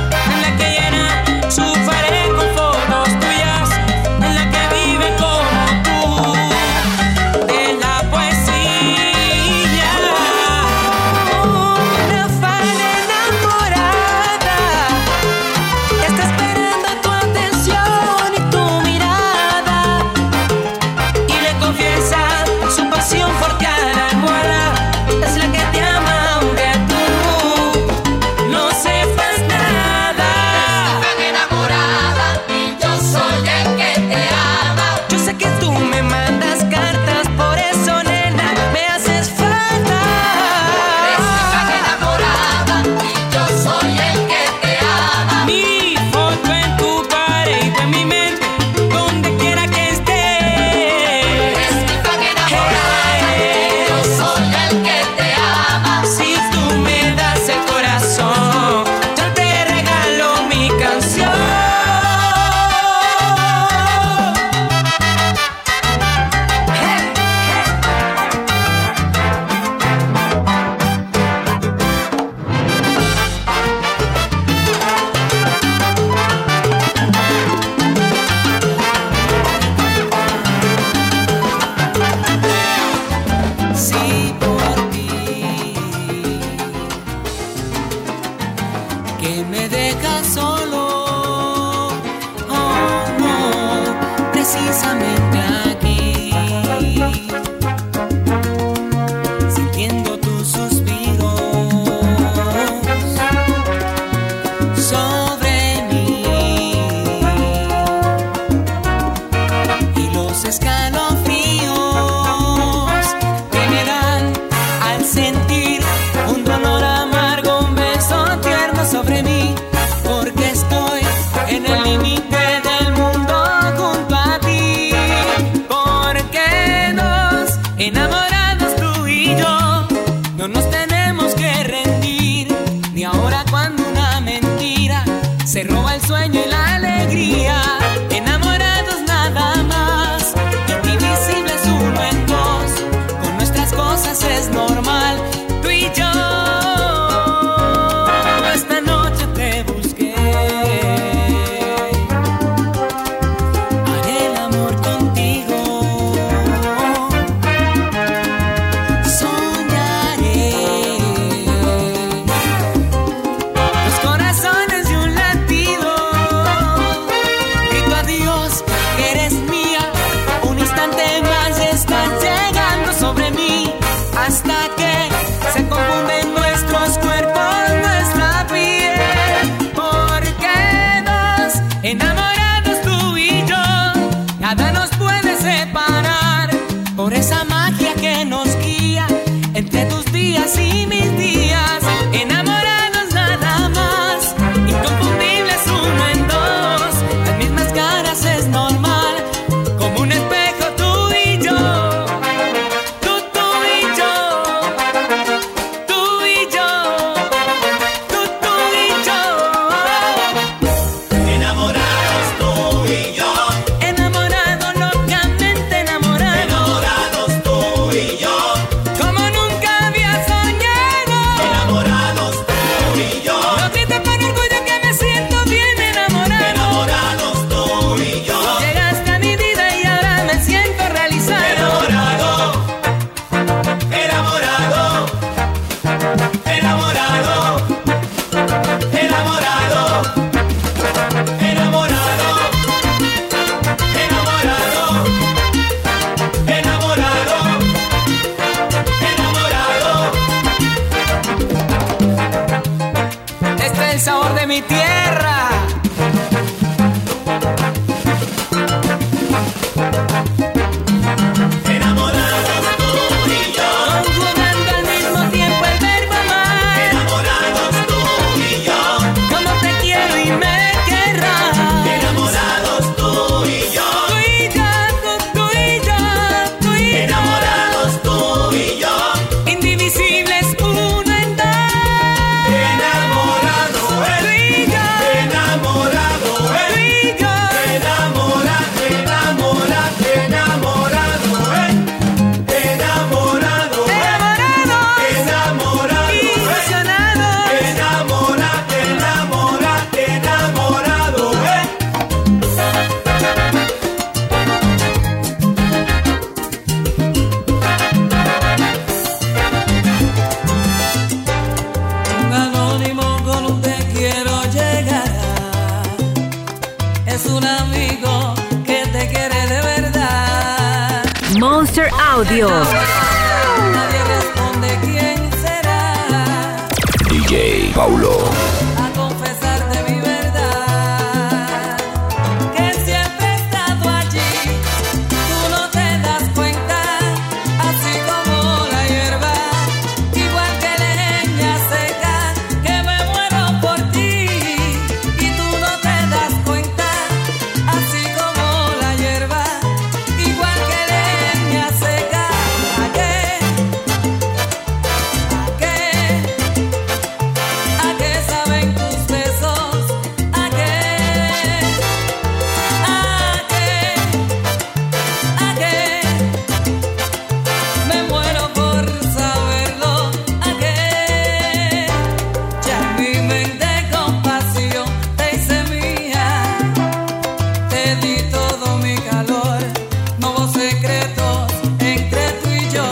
noches y mis días, enamorados nada más, inconfundibles uno en dos, las mismas caras es normal, como un espejo tú y yo, tú y yo, tú y yo, tú y yo. Enamorados tú y yo, Enamorados, locamente enamorados, enamorados tú y yo, como nunca había soñado. enamorados tú y yo, Lo grito con orgullo que me siento bien enamorado. enamorados tú y yo, Llegaste a mi vida y ahora me siento realizado. enamorado, enamorado, enamorado, enamorado, enamorado, enamorado, enamorado, enamorado. Este es el sabor de mi tierra. Enamorados tú y yo, Conjugando al mismo tiempo el verbo amar. enamorados tú y yo, Como te quiero y me querrás. enamorados tú y yo, Tú y yo, tú y yo, tú y yo. enamorados tú y yo, Indivisibles uno en dos. enamorado Tú y yo, enamorado tú y yo. enamorado, enamorado, enamorado, enamorado, enamorado, Ilusionado. enamorado, enamorado, Un anónimo con un te quiero llegar. Es un amigo que te quiere de verdad. Monster Audio. Nadie responde quién será. DJ Paulo. A confesarte mi verdad, que siempre he estado allí. Tú no te das cuenta, así como la hierba, igual que leña seca, que me muero por ti. Y tú no te das cuenta, así como la hierba, igual que leña seca. ¿A qué? ¿A qué? ¿A qué saben tus besos? ¿A qué? ¿A qué? ¿A qué? Me muero por saberlo. ¿A qué? Ya en mi mente con pasión te hice mía, te di todo mi calor, no hubo secretos entre tú y yo.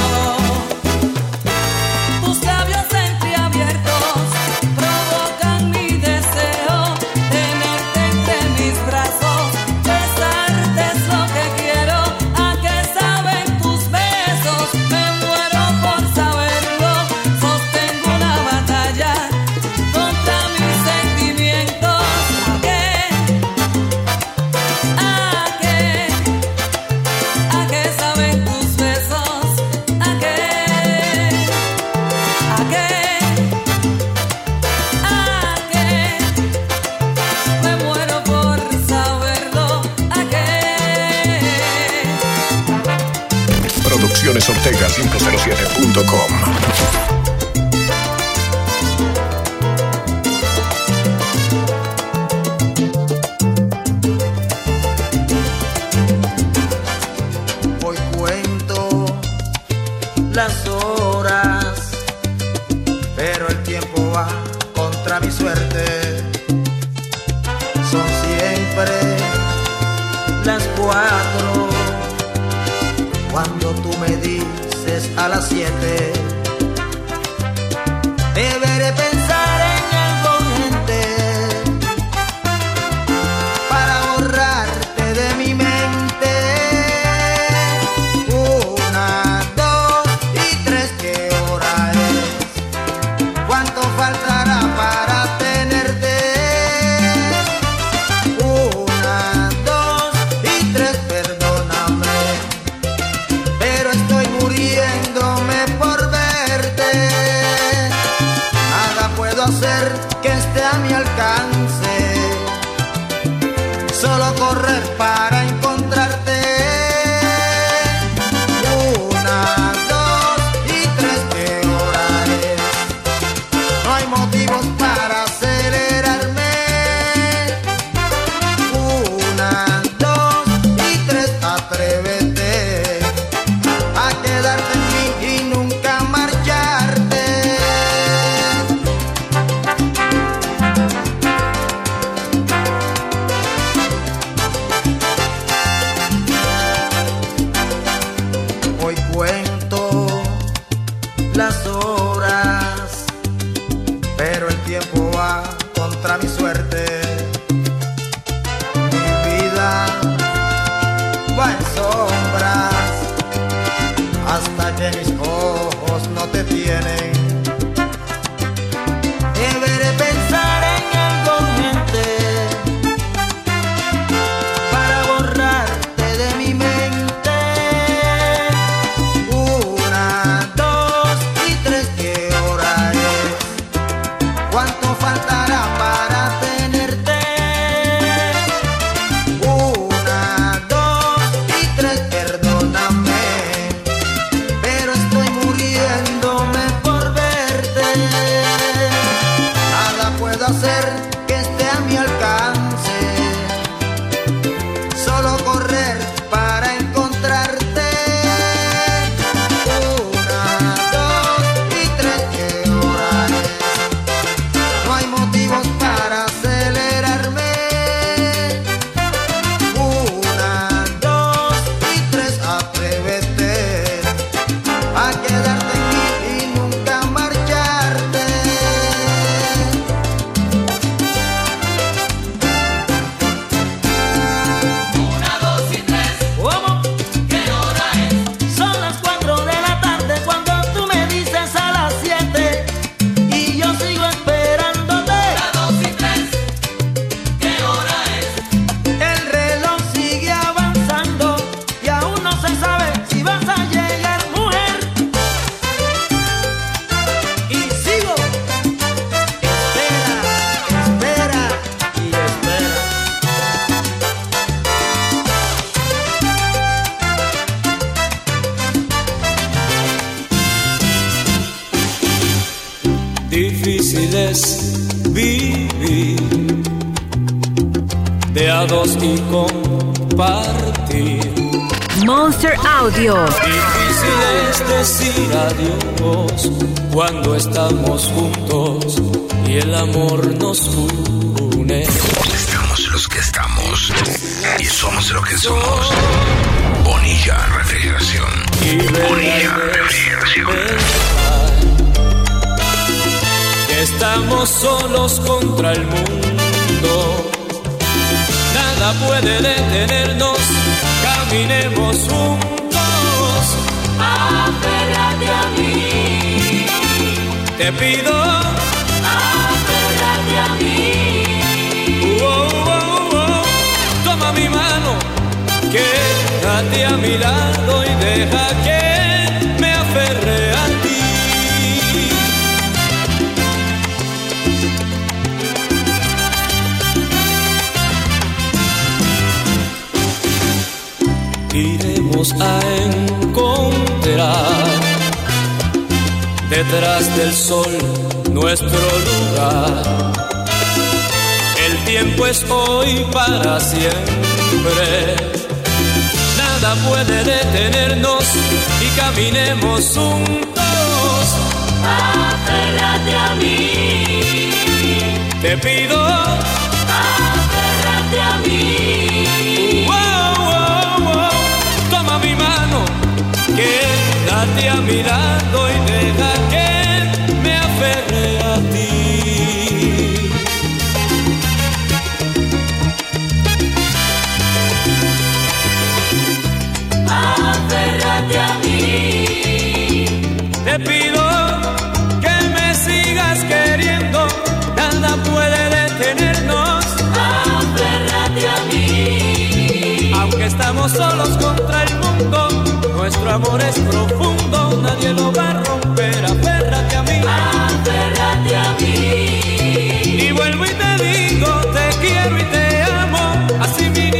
Tus labios entreabiertos provocan mi deseo, tenerte entre mis brazos, besarte es lo que quiero. ¿A qué saben tus besos? Me muero por saberlo. Sostengo una batalla contra mis sentimientos. ¿A qué? ¿A qué? ¿A qué saben tus besos? ¿A qué? ¿A qué? ¿A qué? Me muero por saberlo. ¿A qué? Producciones Ortega 507.com. Hoy cuento las horas, pero el tiempo va contra mi suerte. Son siempre las 4 cuando tú me dices a las 7. Deberé pensar en algo urgente para borrarte de mi mente. 1, 2 y 3, ¿qué hora es? ¿Cuánto faltará para tenerte? 1, 2 y 3, perdóname, pero estoy muriéndome por ver solo correr para encontrarte. Una, dos y tres, ¿qué hora es? No hay motivos para acelerarme. Una, dos y tres, atrévete a quedarte en mí y nunca marcharte. Hoy cuento las horas, pero el tiempo va contra mi suerte. Mi vida va en sombras hasta que mis ojos no te tienen. Deberé pensar en algo urgente para borrarte de mi mente. Una, dos y tres, ¿qué hora es? ¿Cuánto faltará para tenerte? Una, dos y tres, perdóname, pero estoy muriéndome por verte. Nada puedo hacer que esté a mi alcance, solo correr para encontrarte. Una, dos y tres, ¿qué hora es? No hay motivos para acelerarme. Una, dos y tres, atrévete a quedarte en mí y nunca marcharte. Una, dos y tres. ¿Cómo? ¿Qué hora es? Son las 4 de la tarde cuando tú me dices a las 7 y yo sigo esperándote. Una, dos y tres. ¿Qué hora es? El reloj sigue avanzando y aún no se sabe si vas a llegar, mujer. Y sigo. Espera, espera y espera. Difícil es vivir de a dos y compartir. Monster Audio. Difícil es decir adiós cuando estamos juntos y el amor nos une. Estamos los que estamos y somos lo que somos. Bonilla Refrigeración. Bonilla Refrigeración. Que estamos solos contra el mundo. Nada puede detenernos. Caminemos juntos. Aférrate a mí. Te pido. Aférrate a mí. Toma mi mano. Quédate a mi lado y deja que me aferre a ti. Iremos a encontrar detrás del sol nuestro lugar. El tiempo es hoy para siempre. Nada puede detenernos y caminemos juntos. Aférrate a mí. Te pido. Aférrate a mí. Toma mi mano, quédate a mi lado y deja que me aferre a ti. Aférrate a mí. Te pido que me sigas queriendo, nada puede detenernos. Aférrate a mí. Aunque estamos solos contra el mundo, nuestro amor es profundo, nadie lo va a romper. Aférrate a mí. Aférrate a mí. Y vuelvo y te digo, te quiero y te amo, así mi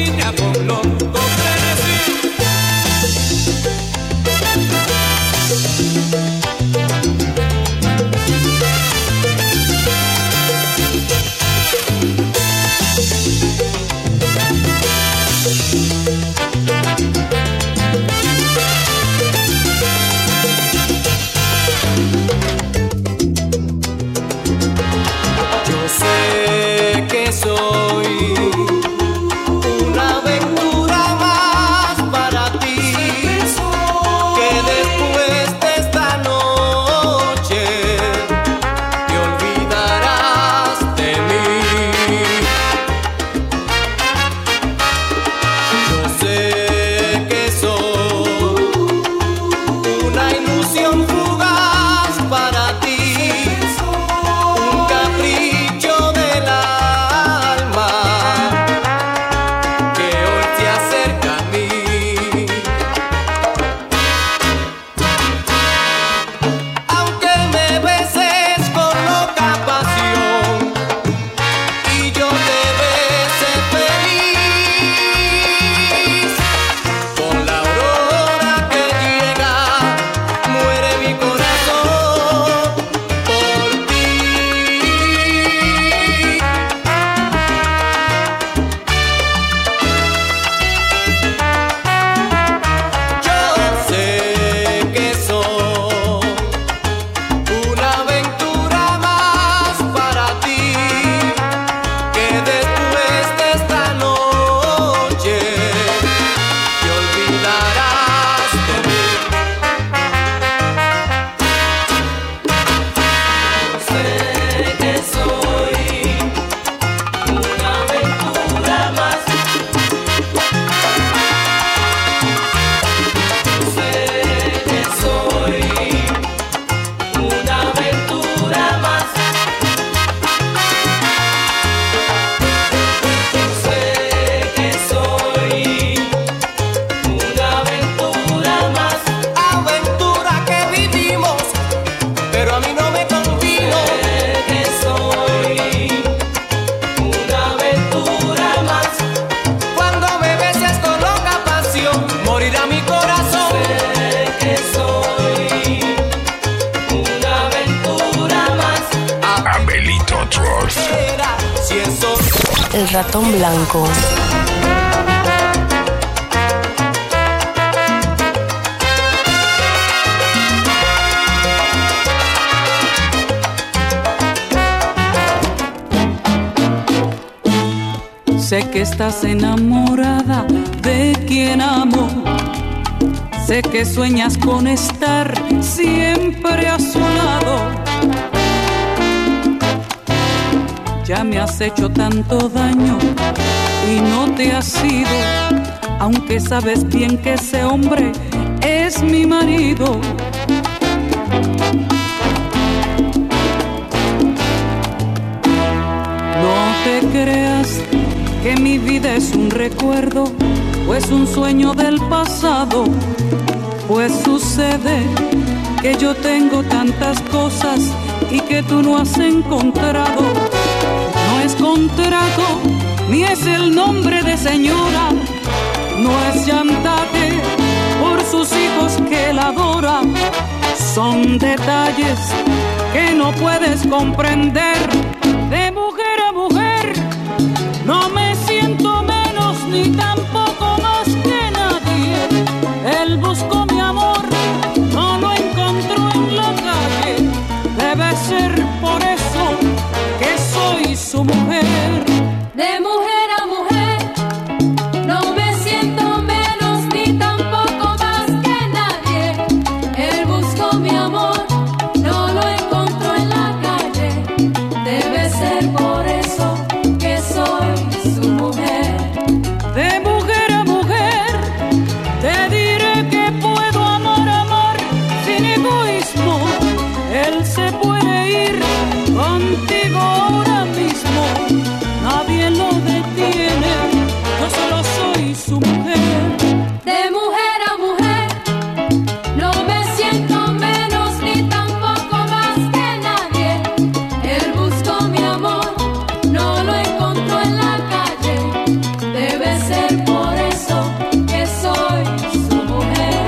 El Ratón Blanco. Sé que estás enamorada de quien amo. Sé que sueñas con estar siempre a su lado. Ya me has hecho tanto daño y no te has ido, aunque sabes bien que ese hombre es mi marido. No te creas que mi vida es un recuerdo o es un sueño del pasado, pues sucede que yo tengo tantas cosas y que tú no has encontrado. No es contrato, ni es el nombre de señora, no es chantaje por sus hijos que la adora. Son detalles que no puedes comprender. De mujer a mujer no me siento menos ni tampoco más que nadie. Él buscó mi amor, no lo encontró en la calle. Debe ser por eso que soy su mujer. De mujer a mujer no me siento menos ni tampoco más que nadie. Él buscó mi amor, no lo encontró en la calle. Debe ser por eso que soy su mujer. De mujer a mujer te diré que puedo amar sin egoísmo. Él se puede ir contigo ahora mismo, nadie lo detiene, yo solo soy su mujer. De mujer a mujer no me siento menos ni tampoco más que nadie. Él buscó mi amor, no lo encontró en la calle. Debe ser por eso que soy su mujer.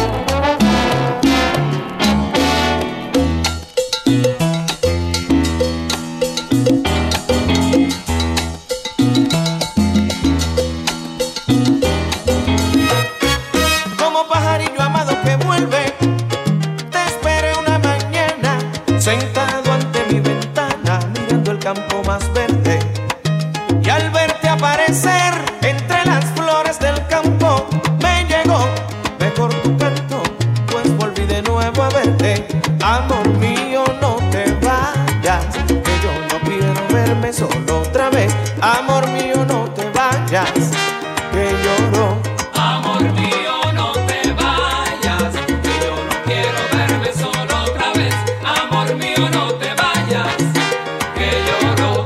Como pajarillo amado que vuelve, te esperé una mañana, sentado ante mi ventana, mirando el campo más verde. Y al verte aparecer entre las flores del campo, me llegó mejor tu canto, pues volví de nuevo a verte. Amor mío, no te vayas, que yo no quiero verme solo otra vez. Amor mío, no te vayas, que lloro. Amor mío, no te vayas, que yo no quiero verme solo otra vez. Amor mío, no te vayas, que lloro.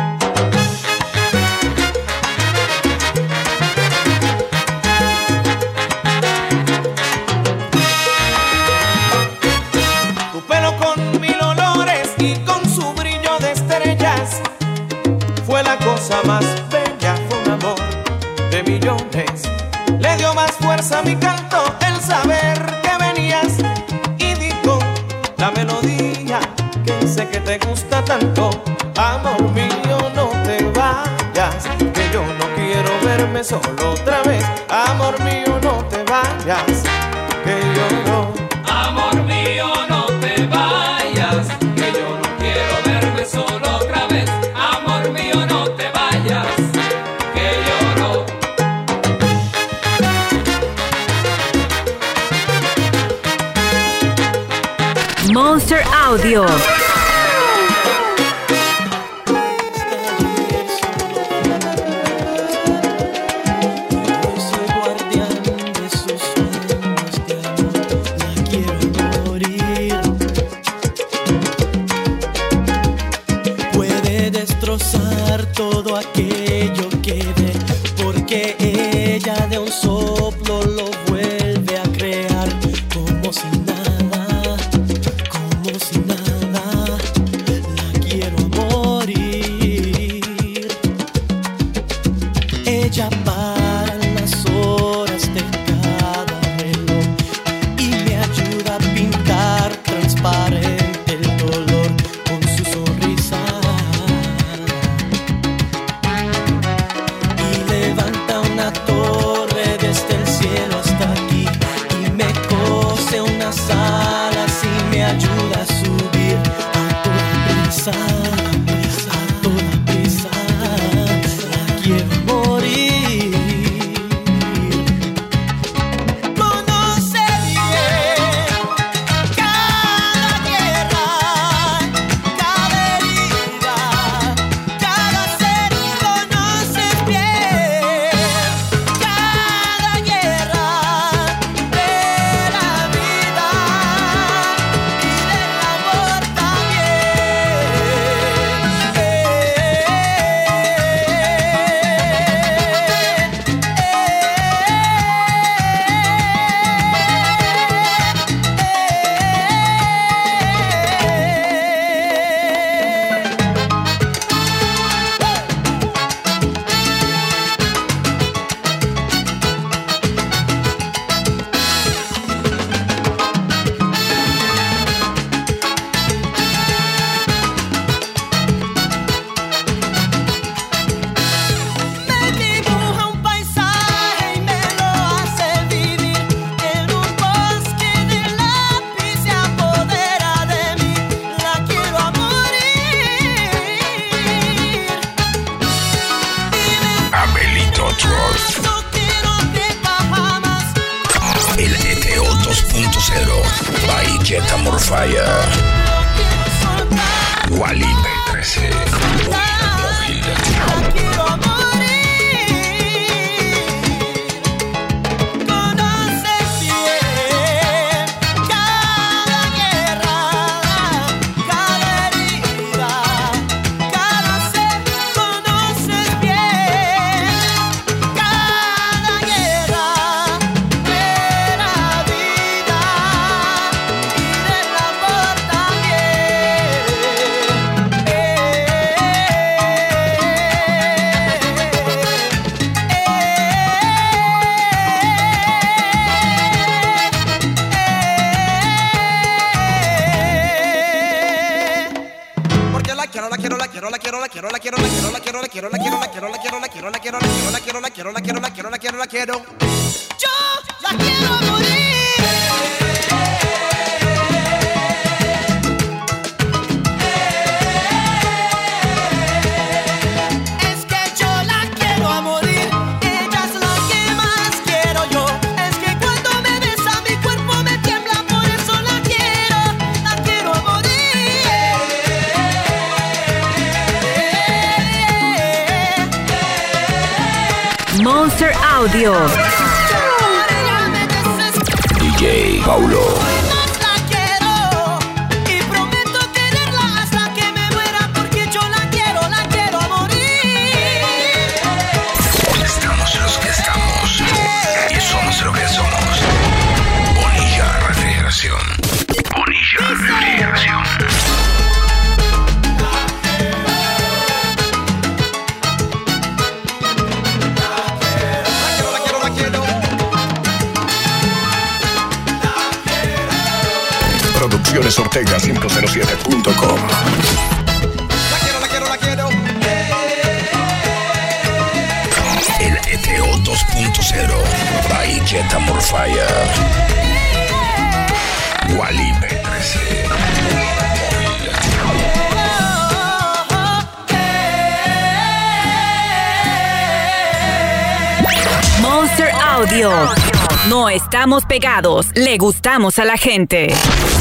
Tu pelo con mil olores y con su brillo de estrellas fue la cosa más bella, fue un amor de millones. Le dio más fuerza a mi canto el saber que venías, y dijo la melodía que sé que te gusta tanto. Amor mío, no te vayas, que yo no quiero verme solo otra vez. Amor mío, no te vayas, que yo no. Amor mío, no te vayas, que yo no quiero verme solo otra vez. Amor mío, no te vayas, que lloro. Monster Audio. Soy guardián de sus sueños de amor, la quiero morir. Puede destrozar todo aquello que ve, porque ella de un soplo lo vuelve a crear como si nada, como si nada. Morfire. Wally B13. Monster Audio. DJ Paulo. Estamos los que estamos y somos lo que somos. Bonilla Refrigeración. Bonilla Refrigeración. Producciones Ortega 507.com. El ETO 2.0 by Jetta Morfire. Wally B13. Monster Audio. No estamos pegados, le gustamos a la gente.